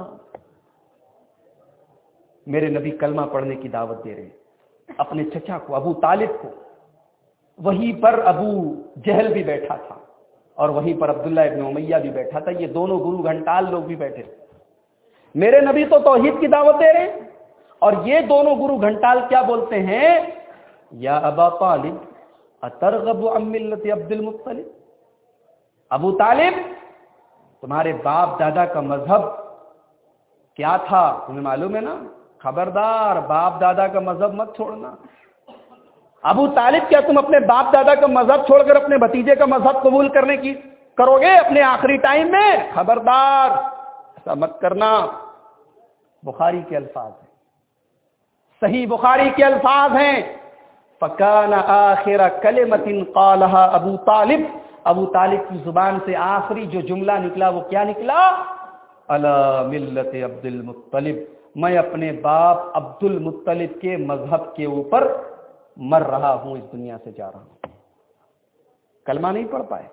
میرے نبی کلمہ پڑھنے کی دعوت دے رہے ہیں اپنے چچا کو، ابو طالب کو۔ وہیں پر ابو جہل بھی بیٹھا تھا اور وہیں پر عبداللہ ابن امیہ بھی بیٹھا تھا، یہ دونوں گرو گھنٹال لوگ بھی بیٹھے تھے۔ میرے نبی تو توحید کی دعوت دے رہے ہیں اور یہ دونوں گرو گھنٹال کیا بولتے ہیں، یا ابا طالب اترغب عن ملت عبد المطلب، ابو طالب تمہارے باپ دادا کا مذہب کیا تھا تمہیں معلوم ہے نا، خبردار باپ دادا کا مذہب مت چھوڑنا۔ ابو طالب کیا تم اپنے باپ دادا کا مذہب چھوڑ کر اپنے بھتیجے کا مذہب قبول کرنے کی کرو گے اپنے آخری ٹائم میں؟ خبردار ایسا مت کرنا۔ بخاری کے الفاظ ہیں، صحیح بخاری کے الفاظ ہیں، فکان آخر کلمۃ قالها ابو طالب، ابو طالب کی زبان سے آخری جو جملہ نکلا وہ کیا نکلا، علی ملت عبد المطلب، میں اپنے باپ عبد المطلب کے مذہب کے اوپر مر رہا ہوں، اس دنیا سے جا رہا ہوں۔ کلمہ نہیں پڑھ پائے۔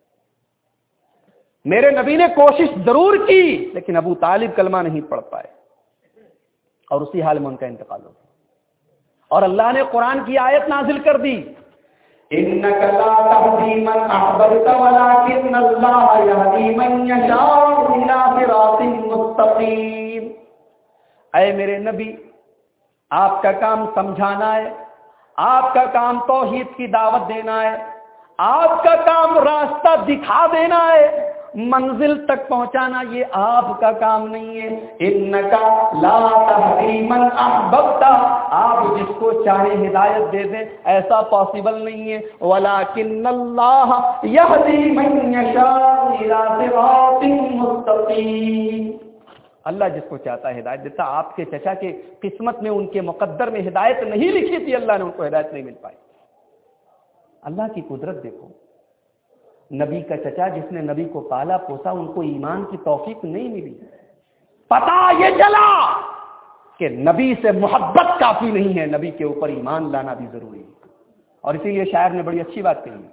میرے نبی نے کوشش ضرور کی لیکن ابو طالب کلمہ نہیں پڑھ پائے اور اسی حال میں ان کا انتقال ہو گیا۔ اور اللہ نے قرآن کی آیت نازل کر دی، انک لا تہدی من احببت ولکن اللہ یہدی من یشاء الی صراط مستقیم۔ اے میرے نبی آپ کا کام سمجھانا ہے، آپ کا کام توحید کی دعوت دینا ہے، آپ کا کام راستہ دکھا دینا ہے، منزل تک پہنچانا یہ آپ کا کام نہیں ہے۔ انکا لا تہدی من احببت، آپ جس کو چاہے ہدایت دے دیں ایسا پاسبل نہیں ہے، ولکن اللہ یہدی من یشاء الی صراط مستقیم، اللہ جس کو چاہتا ہے ہدایت دیتا۔ آپ کے چچا کے قسمت میں، ان کے مقدر میں ہدایت نہیں لکھی تھی، اللہ نے ان کو ہدایت نہیں مل پائی۔ اللہ کی قدرت دیکھو، نبی کا چچا جس نے نبی کو پالا پوسا، ان کو ایمان کی توفیق نہیں ملی۔ پتا یہ چلا کہ نبی سے محبت کافی نہیں ہے، نبی کے اوپر ایمان لانا بھی ضروری ہے۔ اور اسی لیے شاعر نے بڑی اچھی بات کہی،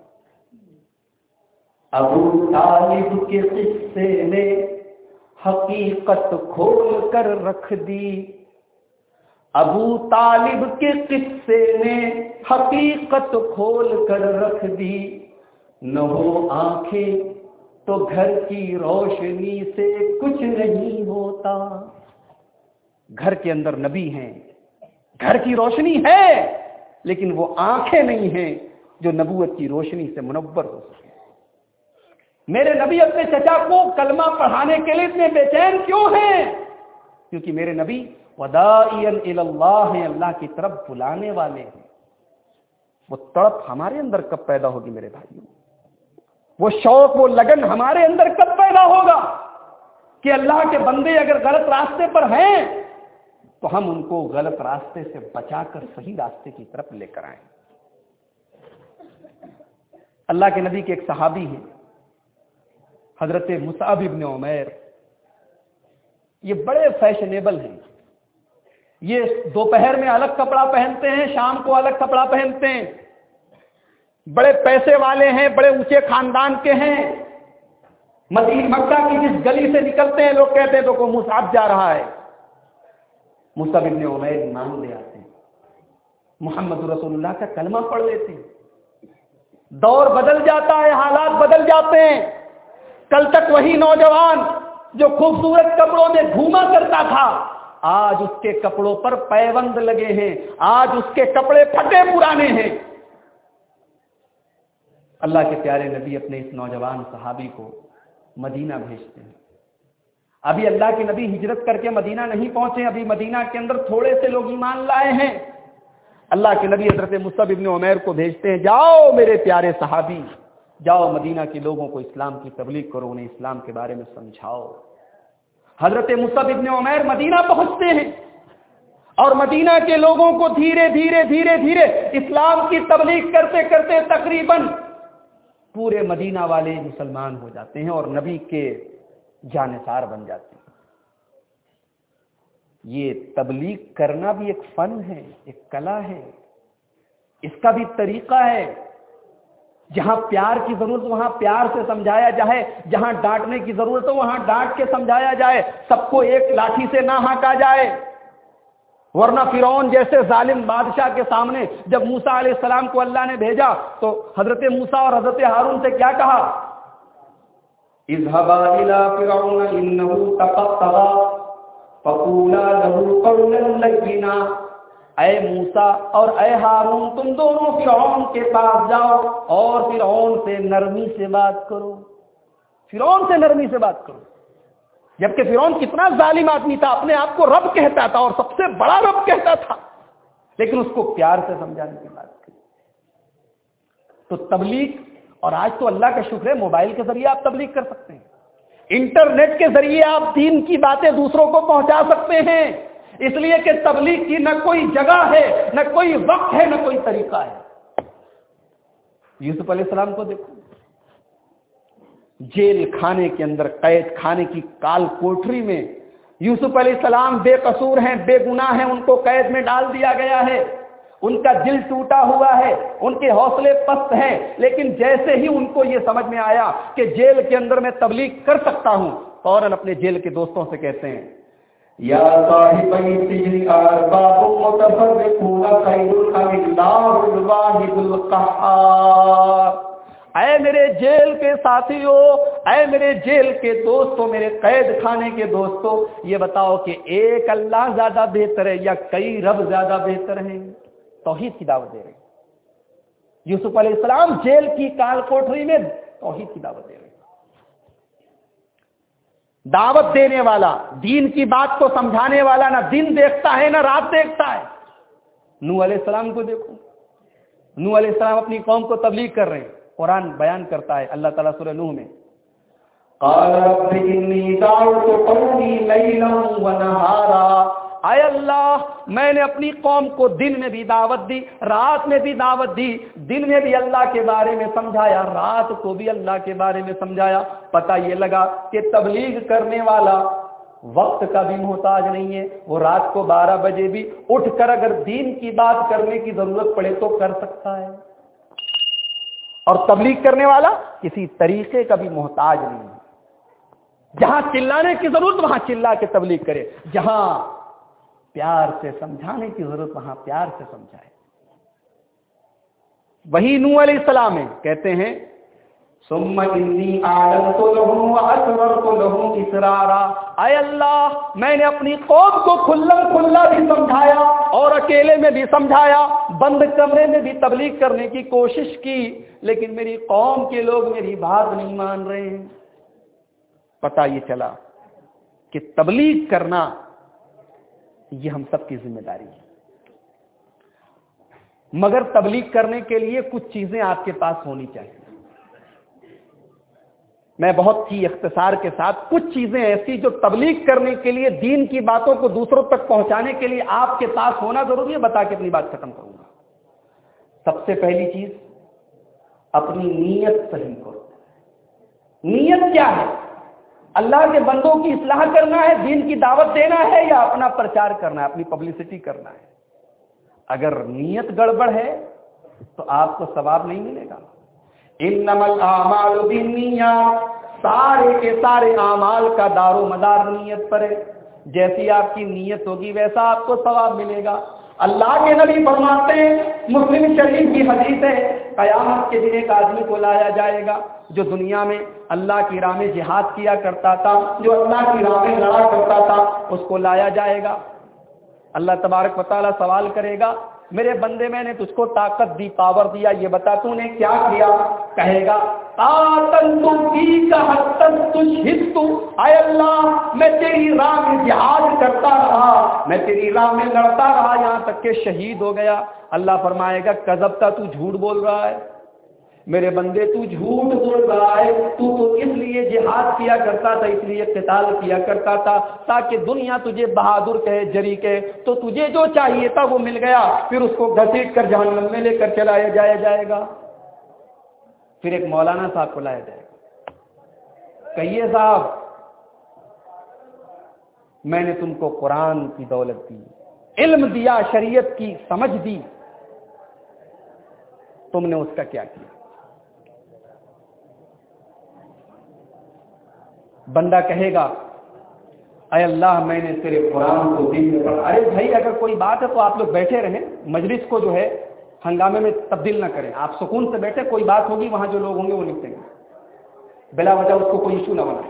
ابو طالب کے قصے نے حقیقت کھول کر رکھ دی، ابو طالب کے قصے نے حقیقت کھول کر رکھ دی، نہ ہو آنکھیں تو گھر کی روشنی سے کچھ نہیں ہوتا۔ گھر کے اندر نبی ہیں، گھر کی روشنی ہے لیکن وہ آنکھیں نہیں ہیں جو نبوت کی روشنی سے منور ہو سکے۔ میرے نبی اپنے چچا کو کلمہ پڑھانے کے لیے اتنے بے چین کیوں ہیں؟ کیونکہ میرے نبی وداعیا الی اللہ ہیں، اللہ کی طرف بلانے والے ہیں۔ وہ تڑپ ہمارے اندر کب پیدا ہوگی میرے بھائیوں؟ وہ شوق، وہ لگن ہمارے اندر کب پیدا ہوگا کہ اللہ کے بندے اگر غلط راستے پر ہیں تو ہم ان کو غلط راستے سے بچا کر صحیح راستے کی طرف لے کر آئیں۔ اللہ کے نبی کے ایک صحابی ہیں حضرت مصعب ابن عمیر، یہ بڑے فیشنیبل ہیں، یہ دوپہر میں الگ کپڑا پہنتے ہیں، شام کو الگ کپڑا پہنتے ہیں، بڑے پیسے والے ہیں، بڑے اونچے خاندان کے ہیں۔ مدینہ مکہ کی جس گلی سے نکلتے ہیں لوگ کہتے ہیں تو کوئی مصعب جا رہا ہے۔ مصعب ابن عمیر ایمان لے آتے ہیں، محمد رسول اللہ کا کلمہ پڑھ لیتے ہیں، دور بدل جاتا ہے، حالات بدل جاتے ہیں۔ کل تک وہی نوجوان جو خوبصورت کپڑوں میں گھوما کرتا تھا، آج اس کے کپڑوں پر پیوند لگے ہیں، آج اس کے کپڑے پھٹے پرانے ہیں۔ اللہ کے پیارے نبی اپنے اس نوجوان صحابی کو مدینہ بھیجتے ہیں۔ ابھی اللہ کے نبی ہجرت کر کے مدینہ نہیں پہنچے، ابھی مدینہ کے اندر تھوڑے سے لوگ ایمان لائے ہیں. اللہ کے نبی حضرت مصعب ابن عمیر کو بھیجتے ہیں، جاؤ میرے پیارے صحابی، جاؤ مدینہ کے لوگوں کو اسلام کی تبلیغ کرو، انہیں اسلام کے بارے میں سمجھاؤ. حضرت مصعب ابن عمیر مدینہ پہنچتے ہیں اور مدینہ کے لوگوں کو دھیرے دھیرے دھیرے دھیرے اسلام کی تبلیغ کرتے کرتے تقریباً پورے مدینہ والے مسلمان ہو جاتے ہیں اور نبی کے جانثار بن جاتے ہیں. یہ تبلیغ کرنا بھی ایک فن ہے، ایک کلا ہے، اس کا بھی طریقہ ہے. جہاں پیار کی ضرورت وہاں پیار سے سمجھایا جائے، جہاں ڈانٹنے کی ضرورت ہو وہاں ڈانٹ کے سمجھایا جائے، سب کو ایک لاٹھی سے نہ ہانکا جائے. ورنہ فرعون جیسے ظالم بادشاہ کے سامنے جب موسیٰ علیہ السلام کو اللہ نے بھیجا تو حضرت موسیٰ اور حضرت ہارون سے کیا کہا؟ اذهبا الى فرعون انه طغى فقولا له قولا لینا. اے موسیٰ اور اے ہارون، تم دونوں فرعون کے پاس جاؤ اور فرعون سے نرمی سے بات کرو، فرعون سے نرمی سے بات کرو. جبکہ فرعون کتنا ظالم آدمی تھا، اپنے آپ کو رب کہتا تھا اور سب سے بڑا رب کہتا تھا، لیکن اس کو پیار سے سمجھانے کی بات کی. تو تبلیغ، اور آج تو اللہ کا شکر ہے موبائل کے ذریعے آپ تبلیغ کر سکتے ہیں، انٹرنیٹ کے ذریعے آپ دین کی باتیں دوسروں کو پہنچا سکتے ہیں، اس لیے کہ تبلیغ کی نہ کوئی جگہ ہے، نہ کوئی وقت ہے، نہ کوئی طریقہ ہے. یوسف علیہ السلام کو دیکھو، جیل خانے کے اندر، قید خانے کی کال کوٹری میں یوسف علیہ السلام بے قصور ہیں، بے گناہ ہیں، ان کو قید میں ڈال دیا گیا ہے. ان کا دل ٹوٹا ہوا ہے، ان کے حوصلے پست ہیں، لیکن جیسے ہی ان کو یہ سمجھ میں آیا کہ جیل کے اندر میں تبلیغ کر سکتا ہوں، فوراً اپنے جیل کے دوستوں سے کہتے ہیں، یا صاحب السجن ارباب متفرقون خیر ام اللہ الواحد القہار. اے میرے جیل کے ساتھیوں، اے میرے جیل کے دوستوں، میرے قید خانے کے دوستوں، یہ بتاؤ کہ ایک اللہ زیادہ بہتر ہے یا کئی رب زیادہ بہتر ہیں؟ توحید کی دعوت دے رہے ہیں. یوسف علیہ السلام جیل کی کال کوٹری میں توحید کی دعوت دے رہے ہیں. دعوت دینے والا، دین کی بات کو سمجھانے والا نہ دن دیکھتا ہے نہ رات دیکھتا ہے. نوح علیہ السلام کو دیکھو، نوح علیہ السلام اپنی قوم کو تبلیغ کر رہے ہیں. قرآن بیان کرتا ہے اللہ تعالیٰ سورہ نوح میں، قال رب انی دعوت قومی لیلا ونہارا. اے اللہ، میں نے اپنی قوم کو دن میں بھی دعوت دی، رات میں بھی دعوت دی. دن میں بھی اللہ کے بارے میں سمجھایا، رات کو بھی اللہ کے بارے میں سمجھایا. پتہ یہ لگا کہ تبلیغ کرنے والا وقت کا بھی محتاج نہیں ہے، وہ رات کو بارہ بجے بھی اٹھ کر اگر دین کی بات کرنے کی ضرورت پڑے تو کر سکتا ہے. اور تبلیغ کرنے والا کسی طریقے کا بھی محتاج نہیں ہے. جہاں چلانے کی ضرورت وہاں چلا کے تبلیغ کرے، جہاں پیار سے سمجھانے کی ضرورت وہاں پیار سے سمجھائے. وہی نوح علیہ السلام ہے، کہتے ہیں ثم انی اعلنت لهم واسررت لهم اسرارا. اے اللہ، میں نے اپنی قوم کو کھلم کھلا بھی سمجھایا اور اکیلے میں بھی سمجھایا، بند کمرے میں بھی تبلیغ کرنے کی کوشش کی، لیکن میری قوم کے لوگ میری بات نہیں مان رہے ہیں. پتہ یہ چلا کہ تبلیغ کرنا یہ ہم سب کی ذمہ داری ہے، مگر تبلیغ کرنے کے لیے کچھ چیزیں آپ کے پاس ہونی چاہیے. میں بہت ہی اختصار کے ساتھ کچھ چیزیں ایسی جو تبلیغ کرنے کے لیے، دین کی باتوں کو دوسروں تک پہنچانے کے لیے آپ کے پاس ہونا ضروری ہے، بتا کے اپنی بات ختم کروں گا. سب سے پہلی چیز، اپنی نیت صحیح کرو. نیت کیا ہے؟ اللہ کے بندوں کی اصلاح کرنا ہے، دین کی دعوت دینا ہے، یا اپنا پرچار کرنا ہے، اپنی پبلسٹی کرنا ہے؟ اگر نیت گڑبڑ ہے تو آپ کو ثواب نہیں ملے گا. انما الاعمال بالنیات، سارے کے سارے اعمال کا دار و مدار نیت پر ہے. جیسی آپ کی نیت ہوگی ویسا آپ کو ثواب ملے گا. اللہ کے نبی فرماتے ہیں، مسلم شریف کی حدیث ہے، قیامت کے دن ایک آدمی کو لایا جائے گا جو دنیا میں اللہ کی راہ میں جہاد کیا کرتا تھا، جو اللہ کی راہ میں لڑا کرتا تھا، اس کو لایا جائے گا. اللہ تبارک و تعالیٰ سوال کرے گا میرے بندے میں نے تجھ کو طاقت دی، پاور دیا، یہ بتا تو نے کیا کیا؟ کہے گا قاتلت فیک حتی استشہدت، اے اللہ میں تیری راہ میں جہاد کرتا رہا، میں تیری راہ میں لڑتا رہا یہاں تک کہ شہید ہو گیا۔ اللہ فرمائے گا کذبت، تو جھوٹ بول رہا ہے میرے بندے، تو جھوٹ بول رہا ہے، تو تو اس لیے جہاد کیا کرتا تھا، اس لیے قتال کیا کرتا تھا تاکہ دنیا تجھے بہادر کہے، جری کہے، تو تجھے جو چاہیے تھا وہ مل گیا، پھر اس کو گھسیٹ کر جہنم میں لے کر چلایا جایا جائے گا۔ پھر ایک مولانا صاحب کو لایا جائے گا، کہیے صاحب میں نے تم کو قرآن کی دولت دی، علم دیا، شریعت کی سمجھ دی، تم نے اس کا کیا کیا؟ بندہ کہے گا اے اللہ میں نے تیرے قرآن کو دل میں پڑھا۔ ارے بھائی اگر کوئی بات ہے تو آپ لوگ بیٹھے رہیں، مجلس کو جو ہے ہنگامے میں تبدیل نہ کریں، آپ سکون سے بیٹھے، کوئی بات ہوگی وہاں جو لوگ ہوں گے وہ نپٹیں گے، بلا وجہ اس کو کوئی ایشو نہ بنائے۔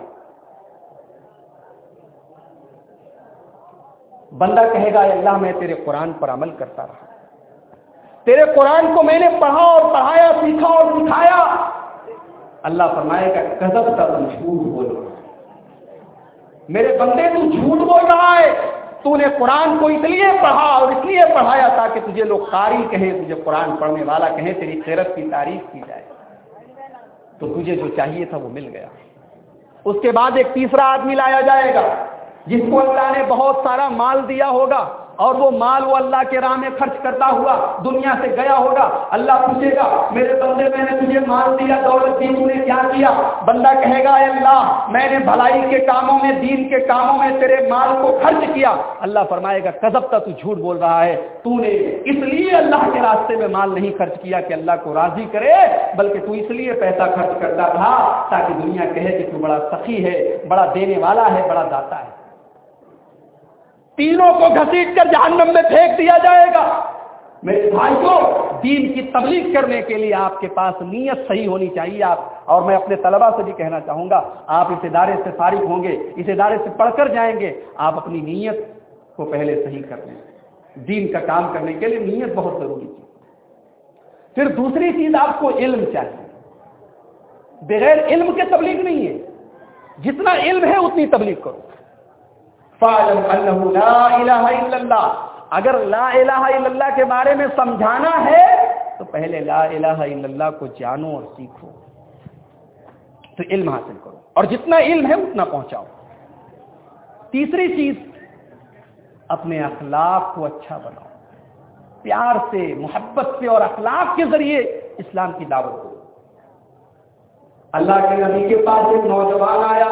بندہ کہے گا اے اللہ میں تیرے قرآن پر عمل کرتا رہا، تیرے قرآن کو میں نے پڑھا اور پڑھایا، سیکھا اور سکھایا۔ اللہ فرمائے گا کذبت، تم جھوٹ بول رہا ہے میرے بندے، تو جھوٹ بول رہا ہے، تو نے قرآن کو اس لیے پڑھا اور اس لیے پڑھایا تاکہ تجھے لوگ قاری کہیں، تجھے قرآن پڑھنے والا کہیں، تیری خیرت کی تعریف کی جائے، تو تجھے جو چاہیے تھا وہ مل گیا۔ اس کے بعد ایک تیسرا آدمی لایا جائے گا جس کو اللہ نے بہت سارا مال دیا ہوگا اور وہ مال وہ اللہ کے راہ میں خرچ کرتا ہوا دنیا سے گیا ہوگا۔ اللہ پوچھے گا میرے بندے میں نے تجھے مال دیا، دولت دی، تو نے کیا کیا؟ بندہ کہے گا اے اللہ میں نے بھلائی کے کاموں میں، دین کے کاموں میں تیرے مال کو خرچ کیا۔ اللہ فرمائے گا کذبت، تو جھوٹ بول رہا ہے، تو نے اس لیے اللہ کے راستے میں مال نہیں خرچ کیا کہ اللہ کو راضی کرے، بلکہ تو اس لیے پیسہ خرچ کرتا تھا تاکہ دنیا کہے کہ تو بڑا سخی ہے، بڑا دینے والا ہے، بڑا داتا ہے۔ تینوں کو گھسیٹ کر جہنم میں پھینک دیا جائے گا۔ میرے بھائی کو دین کی تبلیغ کرنے کے لیے آپ کے پاس نیت صحیح ہونی چاہیے۔ آپ اور میں اپنے طلباء سے بھی کہنا چاہوں گا، آپ اس ادارے سے فارغ ہوں گے، اس ادارے سے پڑھ کر جائیں گے، آپ اپنی نیت کو پہلے صحیح کر لیں۔ دین کا کام کرنے کے لیے نیت بہت ضروری ہے۔ پھر دوسری چیز آپ کو علم چاہیے، بغیر علم کے تبلیغ نہیں ہے، جتنا علم ہے اتنی تبلیغ کرو۔ فَاعْلَمْ أَنَّهُ لَا إِلَهَ إِلَّا اللَّهُ، اگر لا الہ الا اللہ کے بارے میں سمجھانا ہے تو پہلے لا الہ الا اللہ کو جانو اور سیکھو، تو علم حاصل کرو، اور جتنا علم ہے اتنا پہنچاؤ۔ تیسری چیز، اپنے اخلاق کو اچھا بناؤ، پیار سے، محبت سے اور اخلاق کے ذریعے اسلام کی دعوت دو۔ اللہ کے نبی کے پاس ایک نوجوان آیا،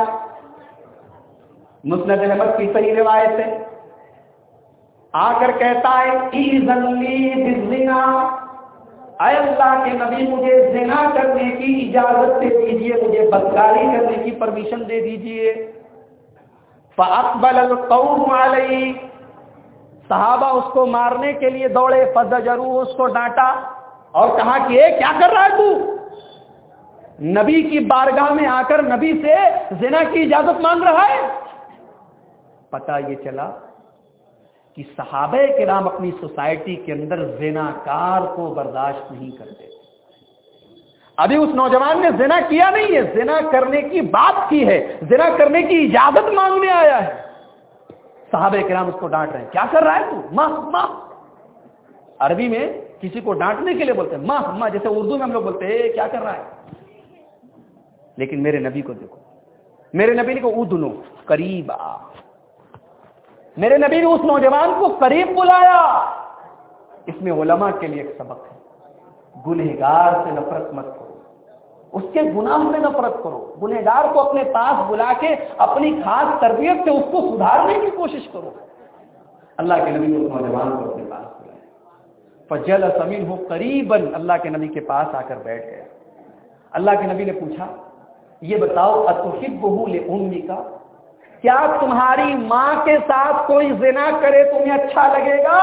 مسند احمد کی صحیح روایت ہے، آ کر کہتا ہے اِذن لی بالزنا، اے اللہ کے نبی مجھے زنا کرنے کی اجازت دے دیجئے، مجھے بدکاری کرنے کی پرمیشن دے دیجئے۔ فاقبل القوم علیہ، صحابہ اس کو مارنے کے لیے دوڑے، فزجروا، اس کو ڈانٹا اور کہا کہ اے کیا کر رہا ہے تو، نبی کی بارگاہ میں آ کر نبی سے زنا کی اجازت مانگ رہا ہے۔ پتہ یہ چلا کہ صحابہ کرام اپنی سوسائٹی کے اندر زناکار کو برداشت نہیں کرتے۔ ابھی اس نوجوان نے زنا کیا نہیں ہے، زنا کرنے کی بات کی ہے، زنا کرنے کی اجازت مانگنے آیا ہے۔ صحابہ کرام اس کو ڈانٹ رہے ہیں، کیا کر رہا ہے تو، ماں ماں۔ عربی میں کسی کو ڈانٹنے کے لیے بولتے ہیں ماں ماں، جیسے اردو میں ہم لوگ بولتے ہیں کیا کر رہا ہے۔ لیکن میرے نبی کو دیکھو، میرے نبی نے کہا ادنو، قریب آ۔ میرے نبی نے اس نوجوان کو قریب بلایا۔ اس میں علماء کے لیے ایک سبق ہے، گنہگار سے نفرت مت کرو، اس کے گناہ سے نفرت کرو، گنہگار کو اپنے پاس بلا کے اپنی خاص تربیت سے اس کو سدھارنے کی کوشش کرو۔ اللہ کے نبی نے اس نوجوان کو اپنے پاس بلایا، فجلس منہ قریبا، اللہ کے نبی کے پاس آ کر بیٹھ گیا۔ اللہ کے نبی نے پوچھا یہ بتاؤ اتحبہ لأمک، کیا تمہاری ماں کے ساتھ کوئی زنا کرے تمہیں اچھا لگے گا؟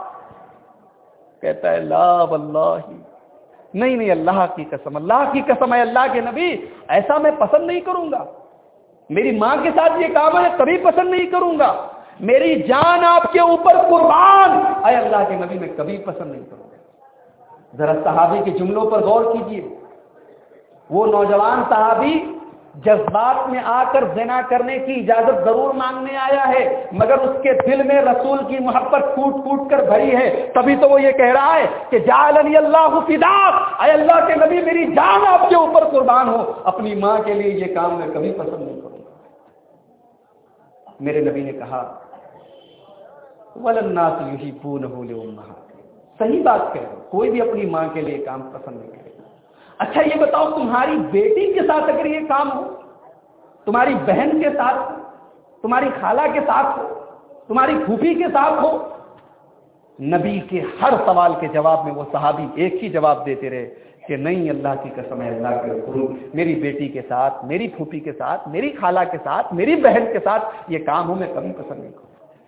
کہتا ہے لا واللہ، نہیں نہیں اللہ کی قسم، اللہ کی قسم ہے اللہ کے نبی، ایسا میں پسند نہیں کروں گا، میری ماں کے ساتھ یہ کام ہے کبھی پسند نہیں کروں گا، میری جان آپ کے اوپر قربان، اے اللہ کے نبی میں کبھی پسند نہیں کروں گا۔ ذرا صحابی کے جملوں پر غور کیجیے۔ وہ نوجوان صحابی جذبات میں آ کر زنا کرنے کی اجازت ضرور مانگنے آیا ہے، مگر اس کے دل میں رسول کی محبت پھوٹ پھوٹ کر بھری ہے، تبھی تو وہ یہ کہہ رہا ہے کہ جعلنی اللہ فداک، اے اللہ کے نبی میری جان آپ کے اوپر قربان ہو، اپنی ماں کے لیے یہ کام میں کبھی پسند نہیں کروں گا۔ میرے نبی نے کہا وَلَلنَّاسُ يُحِبُّونَهُ لِأُمَّهَاتِهِمْ، صحیح بات کہہ رہے ہو، کوئی بھی اپنی ماں کے لیے کام پسند نہیں کرے گا۔ اچھا یہ بتاؤ، تمہاری بیٹی کے ساتھ اگر یہ کام ہو، تمہاری بہن کے ساتھ ہو، تمہاری خالہ کے ساتھ ہو، تمہاری پھوپھی کے ساتھ ہو، نبی کے ہر سوال کے جواب میں وہ صحابی ایک ہی جواب دیتے رہے کہ نہیں، اللہ کی قسم ہے، اللہ کے رسول، میری بیٹی کے ساتھ، میری پھوپھی کے ساتھ، میری خالہ کے ساتھ، میری بہن کے ساتھ یہ کام ہو میں کبھی پسند نہیں کروں۔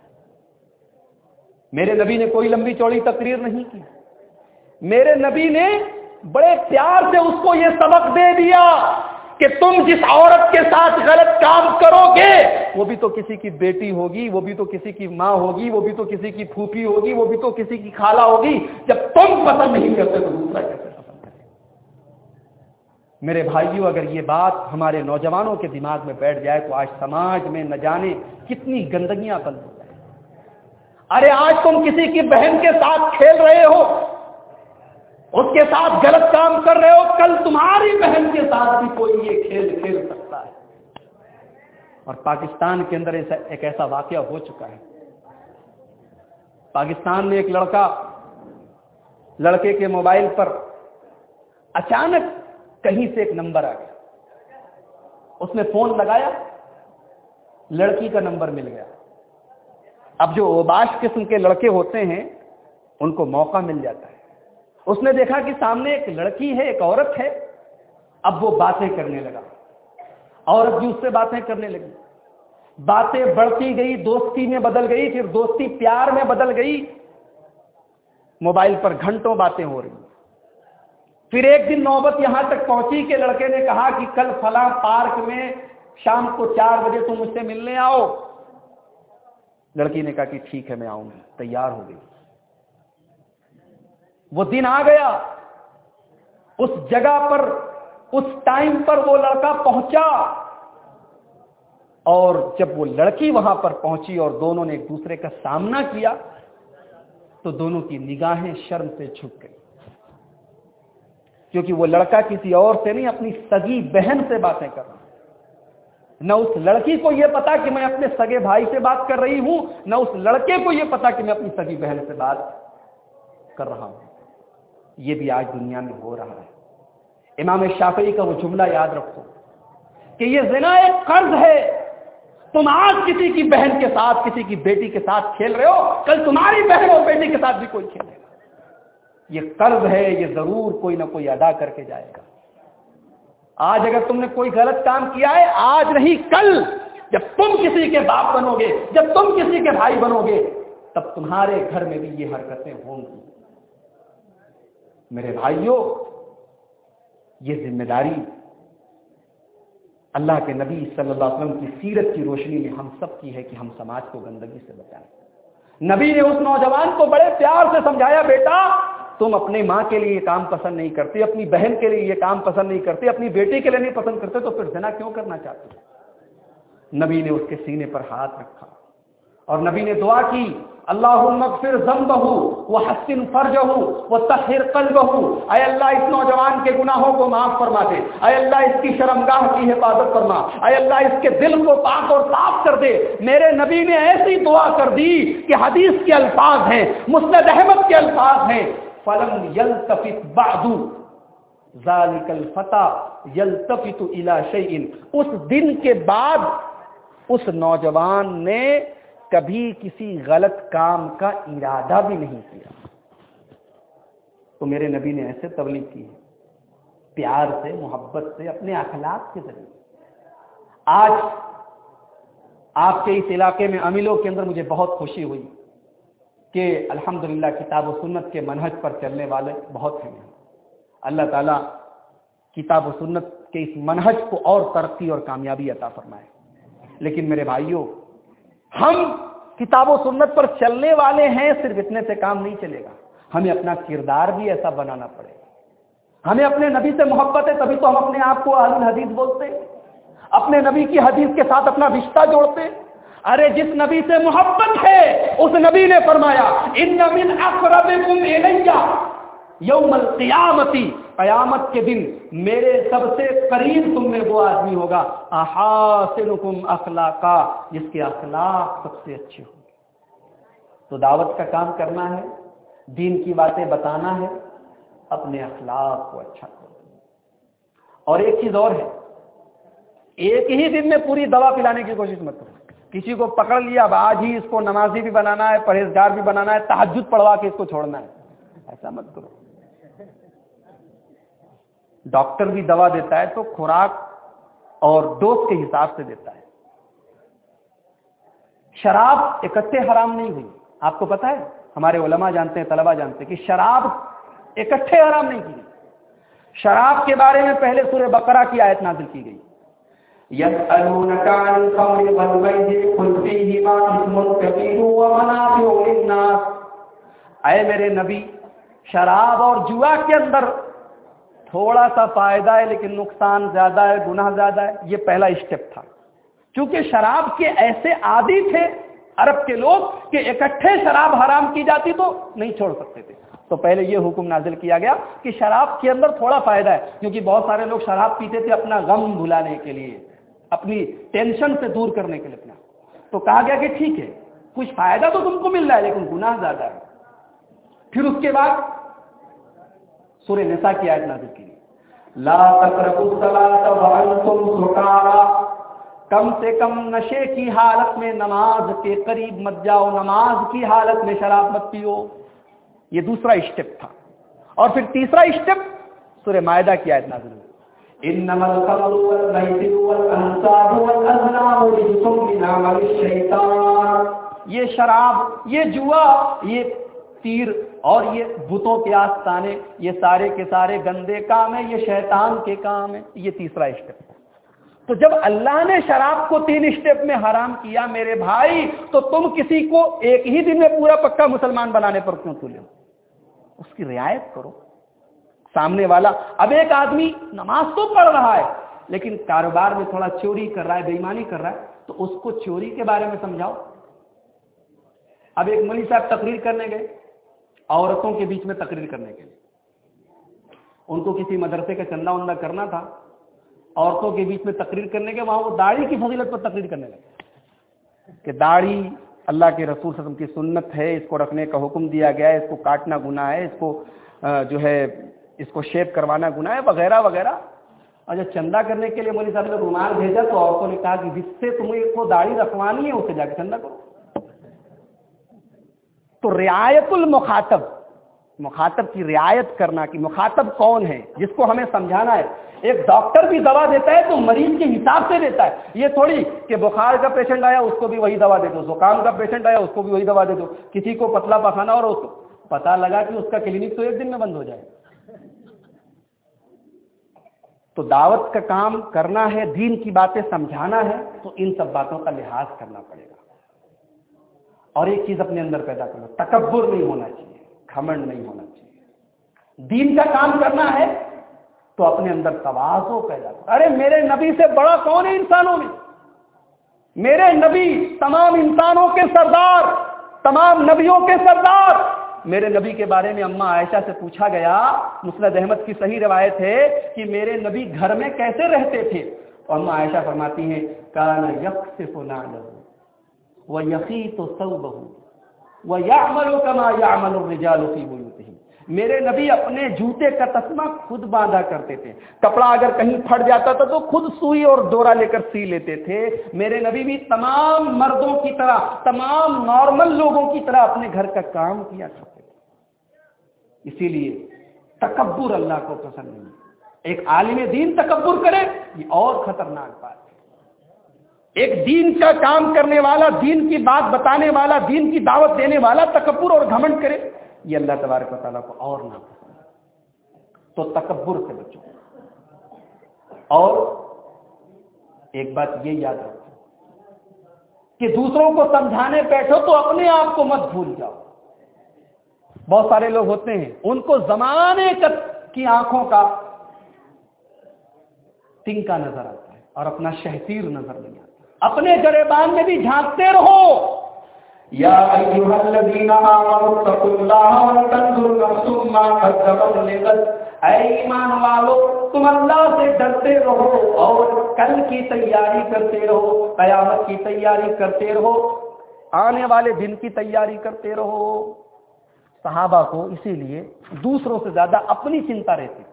میرے نبی نے کوئی لمبی چوڑی تقریر نہیں کی، میرے نبی نے بڑے پیار سے اس کو یہ سبق دے دیا کہ تم جس عورت کے ساتھ غلط کام کرو گے وہ بھی تو کسی کی بیٹی ہوگی، وہ بھی تو کسی کی ماں ہوگی، وہ بھی تو کسی کی پھوپھی ہوگی، وہ بھی تو کسی کی خالہ ہوگی۔ جب تم پسند نہیں کرتے تو دوسرا کیسے پسند کرے؟ میرے بھائیوں، اگر یہ بات ہمارے نوجوانوں کے دماغ میں بیٹھ جائے تو آج سماج میں نہ جانے کتنی گندگیاں بند ہو جائیں۔ ارے آج تم کسی کی بہن کے ساتھ کھیل رہے ہو، اس کے ساتھ غلط کام کر رہے ہو، کل تمہاری بہن کے ساتھ بھی کوئی یہ کھیل کھیل سکتا ہے۔ اور پاکستان کے اندر ایسا ایک ایسا واقعہ ہو چکا ہے۔ پاکستان میں ایک لڑکا، لڑکے کے موبائل پر اچانک کہیں سے ایک نمبر آ گیا، اس نے فون لگایا، لڑکی کا نمبر مل گیا۔ اب جو اوباش قسم کے لڑکے ہوتے ہیں ان کو موقع مل جاتا ہے۔ اس نے دیکھا کہ سامنے ایک لڑکی ہے، ایک عورت ہے، اب وہ باتیں کرنے لگا، عورت بھی اس سے باتیں کرنے لگی، باتیں بڑھتی گئی، دوستی میں بدل گئی، پھر دوستی پیار میں بدل گئی، موبائل پر گھنٹوں باتیں ہو رہی۔ پھر ایک دن نوبت یہاں تک پہنچی کہ لڑکے نے کہا کہ کل فلاں پارک میں شام کو چار بجے تم مجھ سے ملنے آؤ۔ لڑکی نے کہا کہ ٹھیک ہے میں آؤں گی، تیار ہو گئی۔ وہ دن آ گیا، اس جگہ پر اس ٹائم پر وہ لڑکا پہنچا، اور جب وہ لڑکی وہاں پر پہنچی اور دونوں نے ایک دوسرے کا سامنا کیا تو دونوں کی نگاہیں شرم سے جھک گئی، کیونکہ وہ لڑکا کسی اور سے نہیں، اپنی سگی بہن سے باتیں کر رہا۔ نہ اس لڑکی کو یہ پتا کہ میں اپنے سگے بھائی سے بات کر رہی ہوں، نہ اس لڑکے کو یہ پتا کہ میں اپنی سگی بہن سے بات کر رہا ہوں۔ یہ بھی آج دنیا میں ہو رہا ہے۔ امام شافعی کا وہ جملہ یاد رکھو کہ یہ زنا ایک قرض ہے۔ تم آج کسی کی بہن کے ساتھ، کسی کی بیٹی کے ساتھ کھیل رہے ہو، کل تمہاری بہن اور بیٹی کے ساتھ بھی کوئی کھیلے گا۔ یہ قرض ہے، یہ ضرور کوئی نہ کوئی ادا کر کے جائے گا۔ آج اگر تم نے کوئی غلط کام کیا ہے، آج نہیں کل جب تم کسی کے باپ بنو گے، جب تم کسی کے بھائی بنو گے، تب تمہارے گھر میں بھی یہ حرکتیں ہوں گی۔ میرے بھائیوں، یہ ذمہ داری اللہ کے نبی صلی اللہ علیہ وسلم کی سیرت کی روشنی میں ہم سب کی ہے کہ ہم سماج کو گندگی سے بچائیں۔ نبی نے اس نوجوان کو بڑے پیار سے سمجھایا، بیٹا تم اپنی ماں کے لیے یہ کام پسند نہیں کرتے، اپنی بہن کے لیے یہ کام پسند نہیں کرتے، اپنی بیٹی کے لیے نہیں پسند کرتے، تو پھر زنا کیوں کرنا چاہتے؟ نبی نے اس کے سینے پر ہاتھ رکھا اور نبی نے دعا کی، اللہم اغفر ذنبہ وحسن فرجہ وطہر قلبہ، اے اللہ اس نوجوان کے گناہوں کو معاف فرما دے، اے اللہ اس کی شرمگاہ کی حفاظت فرما، اے اللہ اس کے دل کو پاک اور صاف کر دے۔ میرے نبی نے ایسی دعا کر دی کہ حدیث کے الفاظ ہیں، مسند احمد کے الفاظ ہیں، فلم یلتفت بعد ذالک الفتى یلتفت الی شیء، اس دن کے بعد اس نوجوان نے کبھی کسی غلط کام کا ارادہ بھی نہیں کیا۔ تو میرے نبی نے ایسے تبلیغ کی ہے، پیار سے، محبت سے، اپنے اخلاق کے ذریعے۔ آج آپ کے اس علاقے میں املوں کے اندر مجھے بہت خوشی ہوئی کہ الحمدللہ کتاب و سنت کے منہج پر چلنے والے بہت ہیں۔ اللہ تعالیٰ کتاب و سنت کے اس منہج کو اور ترقی اور کامیابی عطا فرمائے۔ لیکن میرے بھائیوں، ہم کتاب و سنت پر چلنے والے ہیں، صرف اتنے سے کام نہیں چلے گا، ہمیں اپنا کردار بھی ایسا بنانا پڑے گا۔ ہمیں اپنے نبی سے محبت ہے، تبھی تو ہم اپنے آپ کو اہل الحدیث بولتے ہیں، اپنے نبی کی حدیث کے ساتھ اپنا رشتہ جوڑتے ہیں۔ ارے جس نبی سے محبت ہے اس نبی نے فرمایا ان من اقربکم الیہ یوم القیامت، قیامت کے دن میرے سب سے قریب تم میں وہ آدمی ہوگا احاسنکم اخلاقا، جس کے اخلاق سب سے اچھے ہوں گے۔ تو دعوت کا کام کرنا ہے، دین کی باتیں بتانا ہے، اپنے اخلاق کو اچھا کرو۔ اور ایک چیز اور ہے، ایک ہی دن میں پوری دوا پلانے کی کوشش مت کرو۔ کسی کو پکڑ لیا اب آج ہی اس کو نمازی بھی بنانا ہے، پرہیزگار بھی بنانا ہے، تہجد پڑھوا کے اس کو چھوڑنا ہے، ایسا مت کرو۔ ڈاکٹر بھی دوا دیتا ہے تو خوراک اور ڈوز کے حساب سے دیتا ہے۔ شراب اکٹھے حرام نہیں ہوئی، آپ کو پتا ہے، ہمارے علماء جانتے ہیں، طلباء جانتے ہیں کہ شراب اکٹھے حرام نہیں کی گئی۔ شراب کے بارے میں پہلے سورہ بقرہ کی آیت نازل کی گئی، يسألونك عن الخمر والميسر قل فيهما إثم كبير ومنافع للناس۔ اے میرے نبی، شراب اور جوا کے اندر تھوڑا سا فائدہ ہے لیکن نقصان زیادہ ہے، گناہ زیادہ ہے۔ یہ پہلا اسٹیپ تھا، کیونکہ شراب کے ایسے عادی تھے عرب کے لوگ کہ اکٹھے شراب حرام کی جاتی تو نہیں چھوڑ سکتے تھے، تو پہلے یہ حکم نازل کیا گیا کہ شراب کے اندر تھوڑا فائدہ ہے، کیونکہ بہت سارے لوگ شراب پیتے تھے اپنا غم بھلانے کے لیے، اپنی ٹینشن سے دور کرنے کے لیے اپنا، تو کہا گیا کہ ٹھیک ہے کچھ فائدہ تو تم کو مل رہا ہے لیکن گناہ زیادہ ہے۔ پھر اس کے بعد سورہ نساء کی آیت نازل کی، لا تقربوا الصلاۃ وانتم سکارى، کم سے کم نشے کی حالت میں نماز کے قریب مت جاؤ، نماز کی حالت میں شراب مت پیو۔ یہ دوسرا اسٹیپ تھا۔ اور پھر تیسرا اسٹیپ سورہ مائدہ کی آیت نازل ہوئی، انما الخمر والمیسر والانصاب والازلام رجس من عمل الشیطان، یہ شراب، یہ جوا، یہ تیر اور یہ بتوں کے آستانے، یہ سارے کے سارے گندے کام ہیں، یہ شیطان کے کام ہیں۔ یہ تیسرا اسٹیپ۔ تو جب اللہ نے شراب کو تین اسٹیپ میں حرام کیا میرے بھائی، تو تم کسی کو ایک ہی دن میں پورا پکا مسلمان بنانے پر کیوں تلے ہو؟ اس کی رعایت کرو۔ سامنے والا، اب ایک آدمی نماز تو پڑھ رہا ہے لیکن کاروبار میں تھوڑا چوری کر رہا ہے، بے ایمانی کر رہا ہے، تو اس کو چوری کے بارے میں سمجھاؤ۔ اب ایک مولوی صاحب تقریر کرنے گئے، عورتوں کے بیچ میں تقریر کرنے کے لیے، ان کو کسی مدرسے کا چندہ وندہ کرنا تھا، عورتوں کے بیچ میں تقریر کرنے کے، وہاں وہ داڑھی کی فضیلت پر تقریر کرنے لگے کہ داڑھی اللہ کے رسول صلی اللہ علیہ وسلم کی سنت ہے، اس کو رکھنے کا حکم دیا گیا ہے، اس کو کاٹنا گناہ ہے، اس کو جو ہے اس کو شیپ کروانا گناہ ہے، وغیرہ وغیرہ۔ اور جب چندہ کرنے کے لیے مولوی صاحب نے رومال بھیجا تو عورتوں نے کہا کہ جس سے تمہیں کو داڑھی رکھوانی ہے اسے جا کے چندہ کرو۔ تو رعایت المخاطب، مخاطب کی رعایت کرنا، کہ مخاطب کون ہے جس کو ہمیں سمجھانا ہے۔ ایک ڈاکٹر بھی دوا دیتا ہے تو مریض کے حساب سے دیتا ہے، یہ تھوڑی کہ بخار کا پیشنٹ آیا اس کو بھی وہی دوا دے دو، زکام کا پیشنٹ آیا اس کو بھی وہی دوا دے دو، کسی کو پتلا پخانا اور اس کو پتا لگا کہ اس کا کلینک تو ایک دن میں بند ہو جائے۔ تو دعوت کا کام کرنا ہے، دین کی باتیں سمجھانا ہے، تو ان سب باتوں کا لحاظ کرنا پڑے گا۔ اور ایک چیز اپنے اندر پیدا کرنا، تکبر نہیں ہونا چاہیے، گھمنڈ نہیں ہونا چاہیے۔ دین کا کام کرنا ہے تو اپنے اندر تواضع پیدا کرنا۔ ارے میرے نبی سے بڑا کون ہے انسانوں میں؟ میرے نبی تمام انسانوں کے سردار، تمام نبیوں کے سردار۔ میرے نبی کے بارے میں اماں عائشہ سے پوچھا گیا، مسند احمد کی صحیح روایت ہے کہ میرے نبی گھر میں کیسے رہتے تھے، اور اماں عائشہ فرماتی ہیں کان یکسف نعلہ ویخیط ثوبہ ویعمل کما یعمل الرجال فی بیوتہم، میرے نبی اپنے جوتے کا تسمہ خود باندھا کرتے تھے، کپڑا اگر کہیں پھٹ جاتا تھا تو خود سوئی اور ڈورا لے کر سی لیتے تھے۔ میرے نبی بھی تمام مردوں کی طرح، تمام نارمل لوگوں کی طرح اپنے گھر کا کام کیا کرتے تھے۔ اسی لیے تکبر اللہ کو پسند نہیں۔ ایک عالم دین تکبر کرے یہ اور خطرناک بات ہے۔ ایک دین کا کام کرنے والا، دین کی بات بتانے والا، دین کی دعوت دینے والا تکبر اور گھمنڈ کرے، یہ اللہ تبارک و تعالیٰ کو اور ناپسند ہے۔ تو تکبر سے بچو۔ اور ایک بات یہ یاد رکھو، کہ دوسروں کو سمجھانے بیٹھو تو اپنے آپ کو مت بھول جاؤ. بہت سارے لوگ ہوتے ہیں ان کو زمانے کی آنکھوں کا تنکا نظر آتا ہے اور اپنا شہتیر نظر نہیں آتا. اپنے گریبان میں بھی جھانکتے رہو. یا ایھا الذین آمنوا اتقوا اللہ ولتنظر نفس ما قدمت لغد. اے ایمان والو تم اللہ سے ڈرتے رہو اور کل کی تیاری کرتے رہو, قیامت کی تیاری کرتے رہو, آنے والے دن کی تیاری کرتے رہو. صحابہ کو اسی لیے دوسروں سے زیادہ اپنی چنتا رہتی.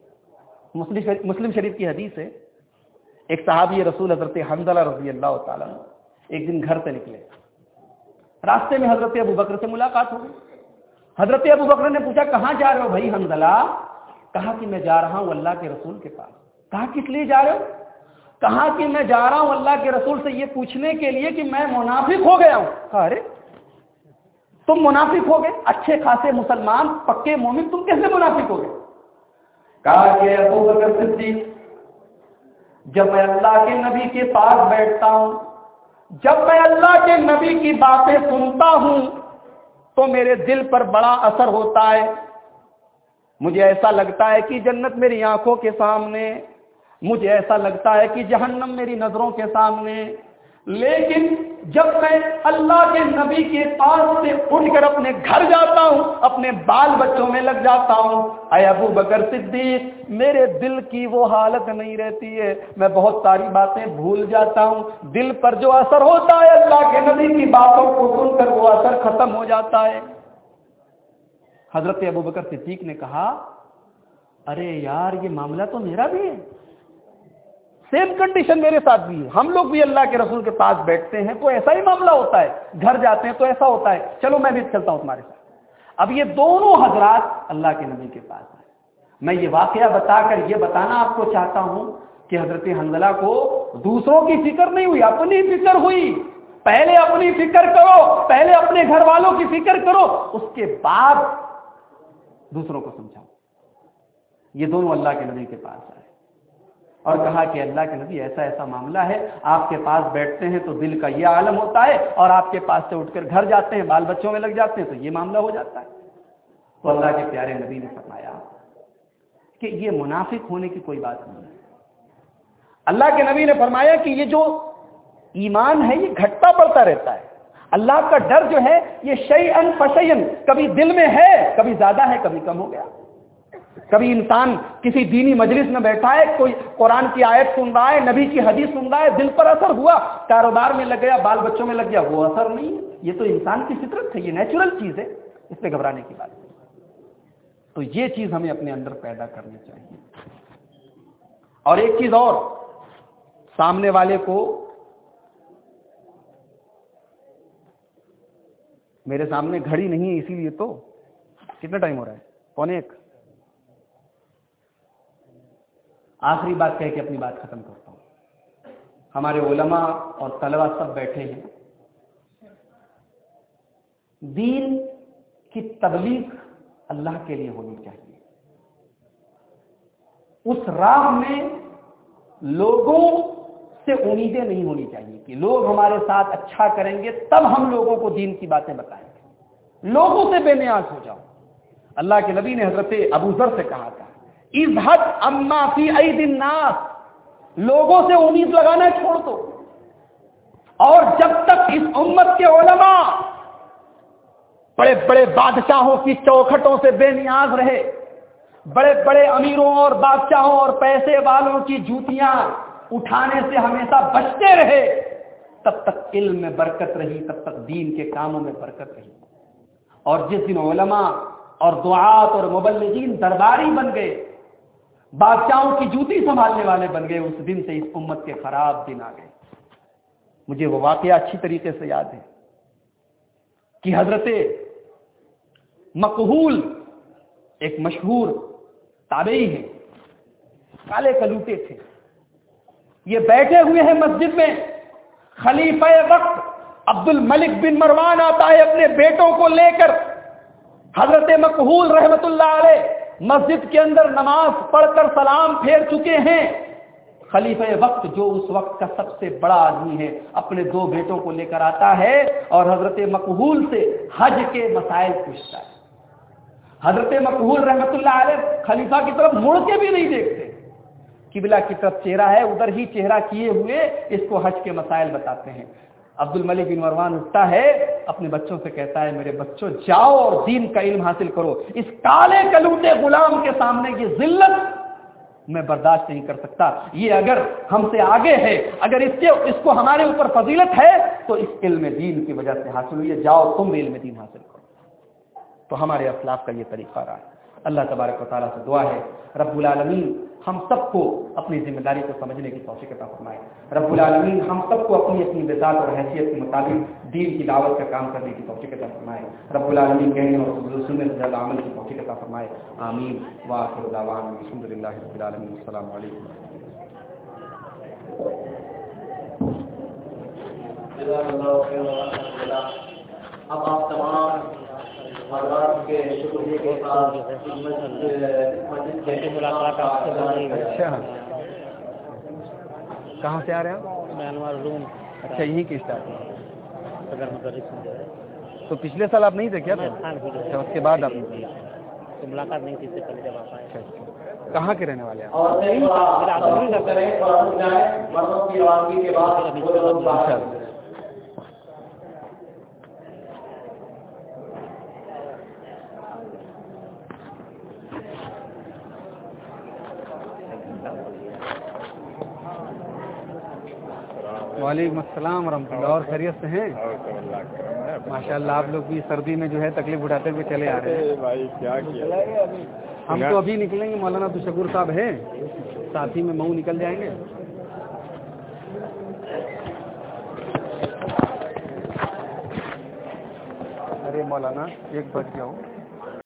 مسلم شریف کی حدیث ہے, ایک صحابی رسول حضرت حنظلہ رضی اللہ تعالیٰ ایک دن گھر سے نکلے. راستے میں حضرت ابو بکر سے ملاقات ہو گئی. حضرت ابو بکر نے پوچھا کہاں جا رہے ہو بھائی حنظلہ؟ کہا کہ میں جا رہا ہوں اللہ کے رسول کے پاس. کہا کس لیے جا رہے ہو؟ کہا کہ میں جا رہا ہوں اللہ کے رسول سے یہ پوچھنے کے لیے کہ میں منافق ہو گیا ہوں. کہا ارے تم منافق ہو گئے؟ اچھے خاصے مسلمان پکے مومن, تم کیسے منافق ہو گئے؟ کہا کہ ابو بکر صدیق, جب میں اللہ کے نبی کے پاس بیٹھتا ہوں, جب میں اللہ کے نبی کی باتیں سنتا ہوں تو میرے دل پر بڑا اثر ہوتا ہے. مجھے ایسا لگتا ہے کہ جنت میری آنکھوں کے سامنے, مجھے ایسا لگتا ہے کہ جہنم میری نظروں کے سامنے. لیکن جب میں اللہ کے نبی کے پاس سے اٹھ کر اپنے گھر جاتا ہوں, اپنے بال بچوں میں لگ جاتا ہوں, اے ابو بکر صدیق میرے دل کی وہ حالت نہیں رہتی ہے, میں بہت ساری باتیں بھول جاتا ہوں. دل پر جو اثر ہوتا ہے اللہ کے نبی کی باتوں کو سن کر وہ اثر ختم ہو جاتا ہے. حضرت ابو بکر صدیق نے کہا ارے یار یہ معاملہ تو میرا بھی ہے, سیم کنڈیشن میرے ساتھ بھی ہے. ہم لوگ بھی اللہ کے رسول کے پاس بیٹھتے ہیں تو ایسا ہی معاملہ ہوتا ہے, گھر جاتے ہیں تو ایسا ہوتا ہے, چلو میں بھی چلتا ہوں تمہارے ساتھ. اب یہ دونوں حضرات اللہ کے نبی کے پاس ہیں. میں یہ واقعہ بتا کر یہ بتانا آپ کو چاہتا ہوں کہ حضرت حنظلہ کو دوسروں کی فکر نہیں ہوئی, اپنی فکر ہوئی. پہلے اپنی فکر کرو, پہلے اپنے گھر والوں کی فکر کرو, اس کے بعد دوسروں کو سمجھاؤ. یہ دونوں اللہ کے نبی کے پاس آئے اور کہا کہ اللہ کے نبی ایسا ایسا معاملہ ہے, آپ کے پاس بیٹھتے ہیں تو دل کا یہ عالم ہوتا ہے, اور آپ کے پاس سے اٹھ کر گھر جاتے ہیں بال بچوں میں لگ جاتے ہیں تو یہ معاملہ ہو جاتا ہے. تو اللہ کے پیارے نبی نے فرمایا کہ یہ منافق ہونے کی کوئی بات نہیں ہے. اللہ کے نبی نے فرمایا کہ یہ جو ایمان ہے یہ گھٹتا پڑتا رہتا ہے. اللہ کا ڈر جو ہے یہ شیئن فشیئن, کبھی دل میں ہے, کبھی زیادہ ہے, کبھی کم ہو گیا. کبھی انسان کسی دینی مجلس میں بیٹھا ہے, کوئی قرآن کی آیت سن رہا ہے, نبی کی حدیث سن رہا ہے, دل پر اثر ہوا, کاروبار میں لگ گیا, بال بچوں میں لگ گیا, وہ اثر نہیں ہے. یہ تو انسان کی فطرت ہے, یہ نیچرل چیز ہے, اس پہ گھبرانے کی بات نہیں. تو یہ چیز ہمیں اپنے اندر پیدا کرنی چاہیے. اور ایک چیز اور, سامنے والے کو, میرے سامنے گھڑی نہیں ہے اسی لیے تو کتنا ٹائم ہو رہا ہے, پونے ایک. آخری بات کہہ کے اپنی بات ختم کرتا ہوں. ہمارے علماء اور طلباء سب بیٹھے ہیں. دین کی تبلیغ اللہ کے لیے ہونی چاہیے. اس راہ میں لوگوں سے امیدیں نہیں ہونی چاہیے کہ لوگ ہمارے ساتھ اچھا کریں گے تب ہم لوگوں کو دین کی باتیں بتائیں گے. لوگوں سے بے نیاز ہو جاؤ. اللہ کے نبی نے حضرت ابو ذر سے کہا تھا اذهب عما فی ایدی الناس, لوگوں سے امید لگانا چھوڑ دو. اور جب تک اس امت کے علماء بڑے بڑے بادشاہوں کی چوکھٹوں سے بے نیاز رہے, بڑے بڑے امیروں اور بادشاہوں اور پیسے والوں کی جوتیاں اٹھانے سے ہمیشہ بچتے رہے, تب تک علم میں برکت رہی, تب تک دین کے کاموں میں برکت رہی. اور جس دن علماء اور دعات اور مبلغین درباری بن گئے, بادشاہوں کی جوتی سنبھالنے والے بن گئے, اس دن سے اس امت کے خراب دن آ گئے. مجھے وہ واقعہ اچھی طریقے سے یاد ہے کہ حضرت مقہول ایک مشہور تابعی ہیں, کالے کلوٹے تھے. یہ بیٹھے ہوئے ہیں مسجد میں, خلیفہ وقت عبد الملک بن مروان آتا ہے اپنے بیٹوں کو لے کر. حضرت مقہول رحمت اللہ علیہ مسجد کے اندر نماز پڑھ کر سلام پھیر چکے ہیں. خلیفہ وقت جو اس وقت کا سب سے بڑا آدمی ہے اپنے دو بیٹوں کو لے کر آتا ہے اور حضرت مقبول سے حج کے مسائل پوچھتا ہے. حضرت مقبول رحمت اللہ علیہ خلیفہ کی طرف مڑ کے بھی نہیں دیکھتے, قبلہ کی طرف چہرہ ہے ادھر ہی چہرہ کیے ہوئے اس کو حج کے مسائل بتاتے ہیں. عبد الملک بن مروان اٹھتا ہے, اپنے بچوں سے کہتا ہے میرے بچوں جاؤ اور دین کا علم حاصل کرو, اس کالے کلوٹے غلام کے سامنے کی ذلت میں برداشت نہیں کر سکتا, یہ اگر ہم سے آگے ہے, اگر اس کے اس کو ہمارے اوپر فضیلت ہے تو اس علم دین کی وجہ سے حاصل ہوئی ہے, جاؤ تم بھی علم دین حاصل کرو. تو ہمارے اسلاف کا یہ طریقہ رہا. اللہ تبارک و تعالیٰ سے دعا ہے رب العالمین ہم سب کو اپنی ذمہ داری کو سمجھنے کی توفیق عطا فرمائے. رب العالمین ہم سب کو اپنی اپنی بذات اور حیثیت کے مطابق دین کی دعوت کا کام کرنے کی توفیق عطا فرمائے. رب العالمین کہنے اور سننے سے زیادہ عمل کی توفیق عطا فرمائے. آمین. وآخر دعوانا الحمد للہ رب العالمین. السلام علیکم. اب آپ تمام حضرات کے شکریہ کے ساتھ ملاقات. اچھا کہاں سے آ رہے ہیں؟ میں انوار علوم. اچھا یہیں کی اسٹارٹ اگر مدرس تو پچھلے سال آپ نہیں تھے کیا؟ اچھا اس کے بعد آپ نے تو ملاقات نہیں تھی اس سے پہلے جب آپ آئے. اچھا اچھا کہاں کے رہنے والے ہیں؟ اور مردوں کی روانگی کے بعد وعلیکم السلام ورحمۃ اللہ. اور خیریت سے ہیں؟ ماشاء اللہ آپ لوگ بھی سردی میں جو ہے تکلیف اٹھاتے ہوئے چلے آ رہے ہیں. ہم تو ابھی نکلیں گے, مولانا تو شکور صاحب ہیں ساتھ ہی میں مئو نکل جائیں گے. ارے مولانا ایک بج گیا ہوں.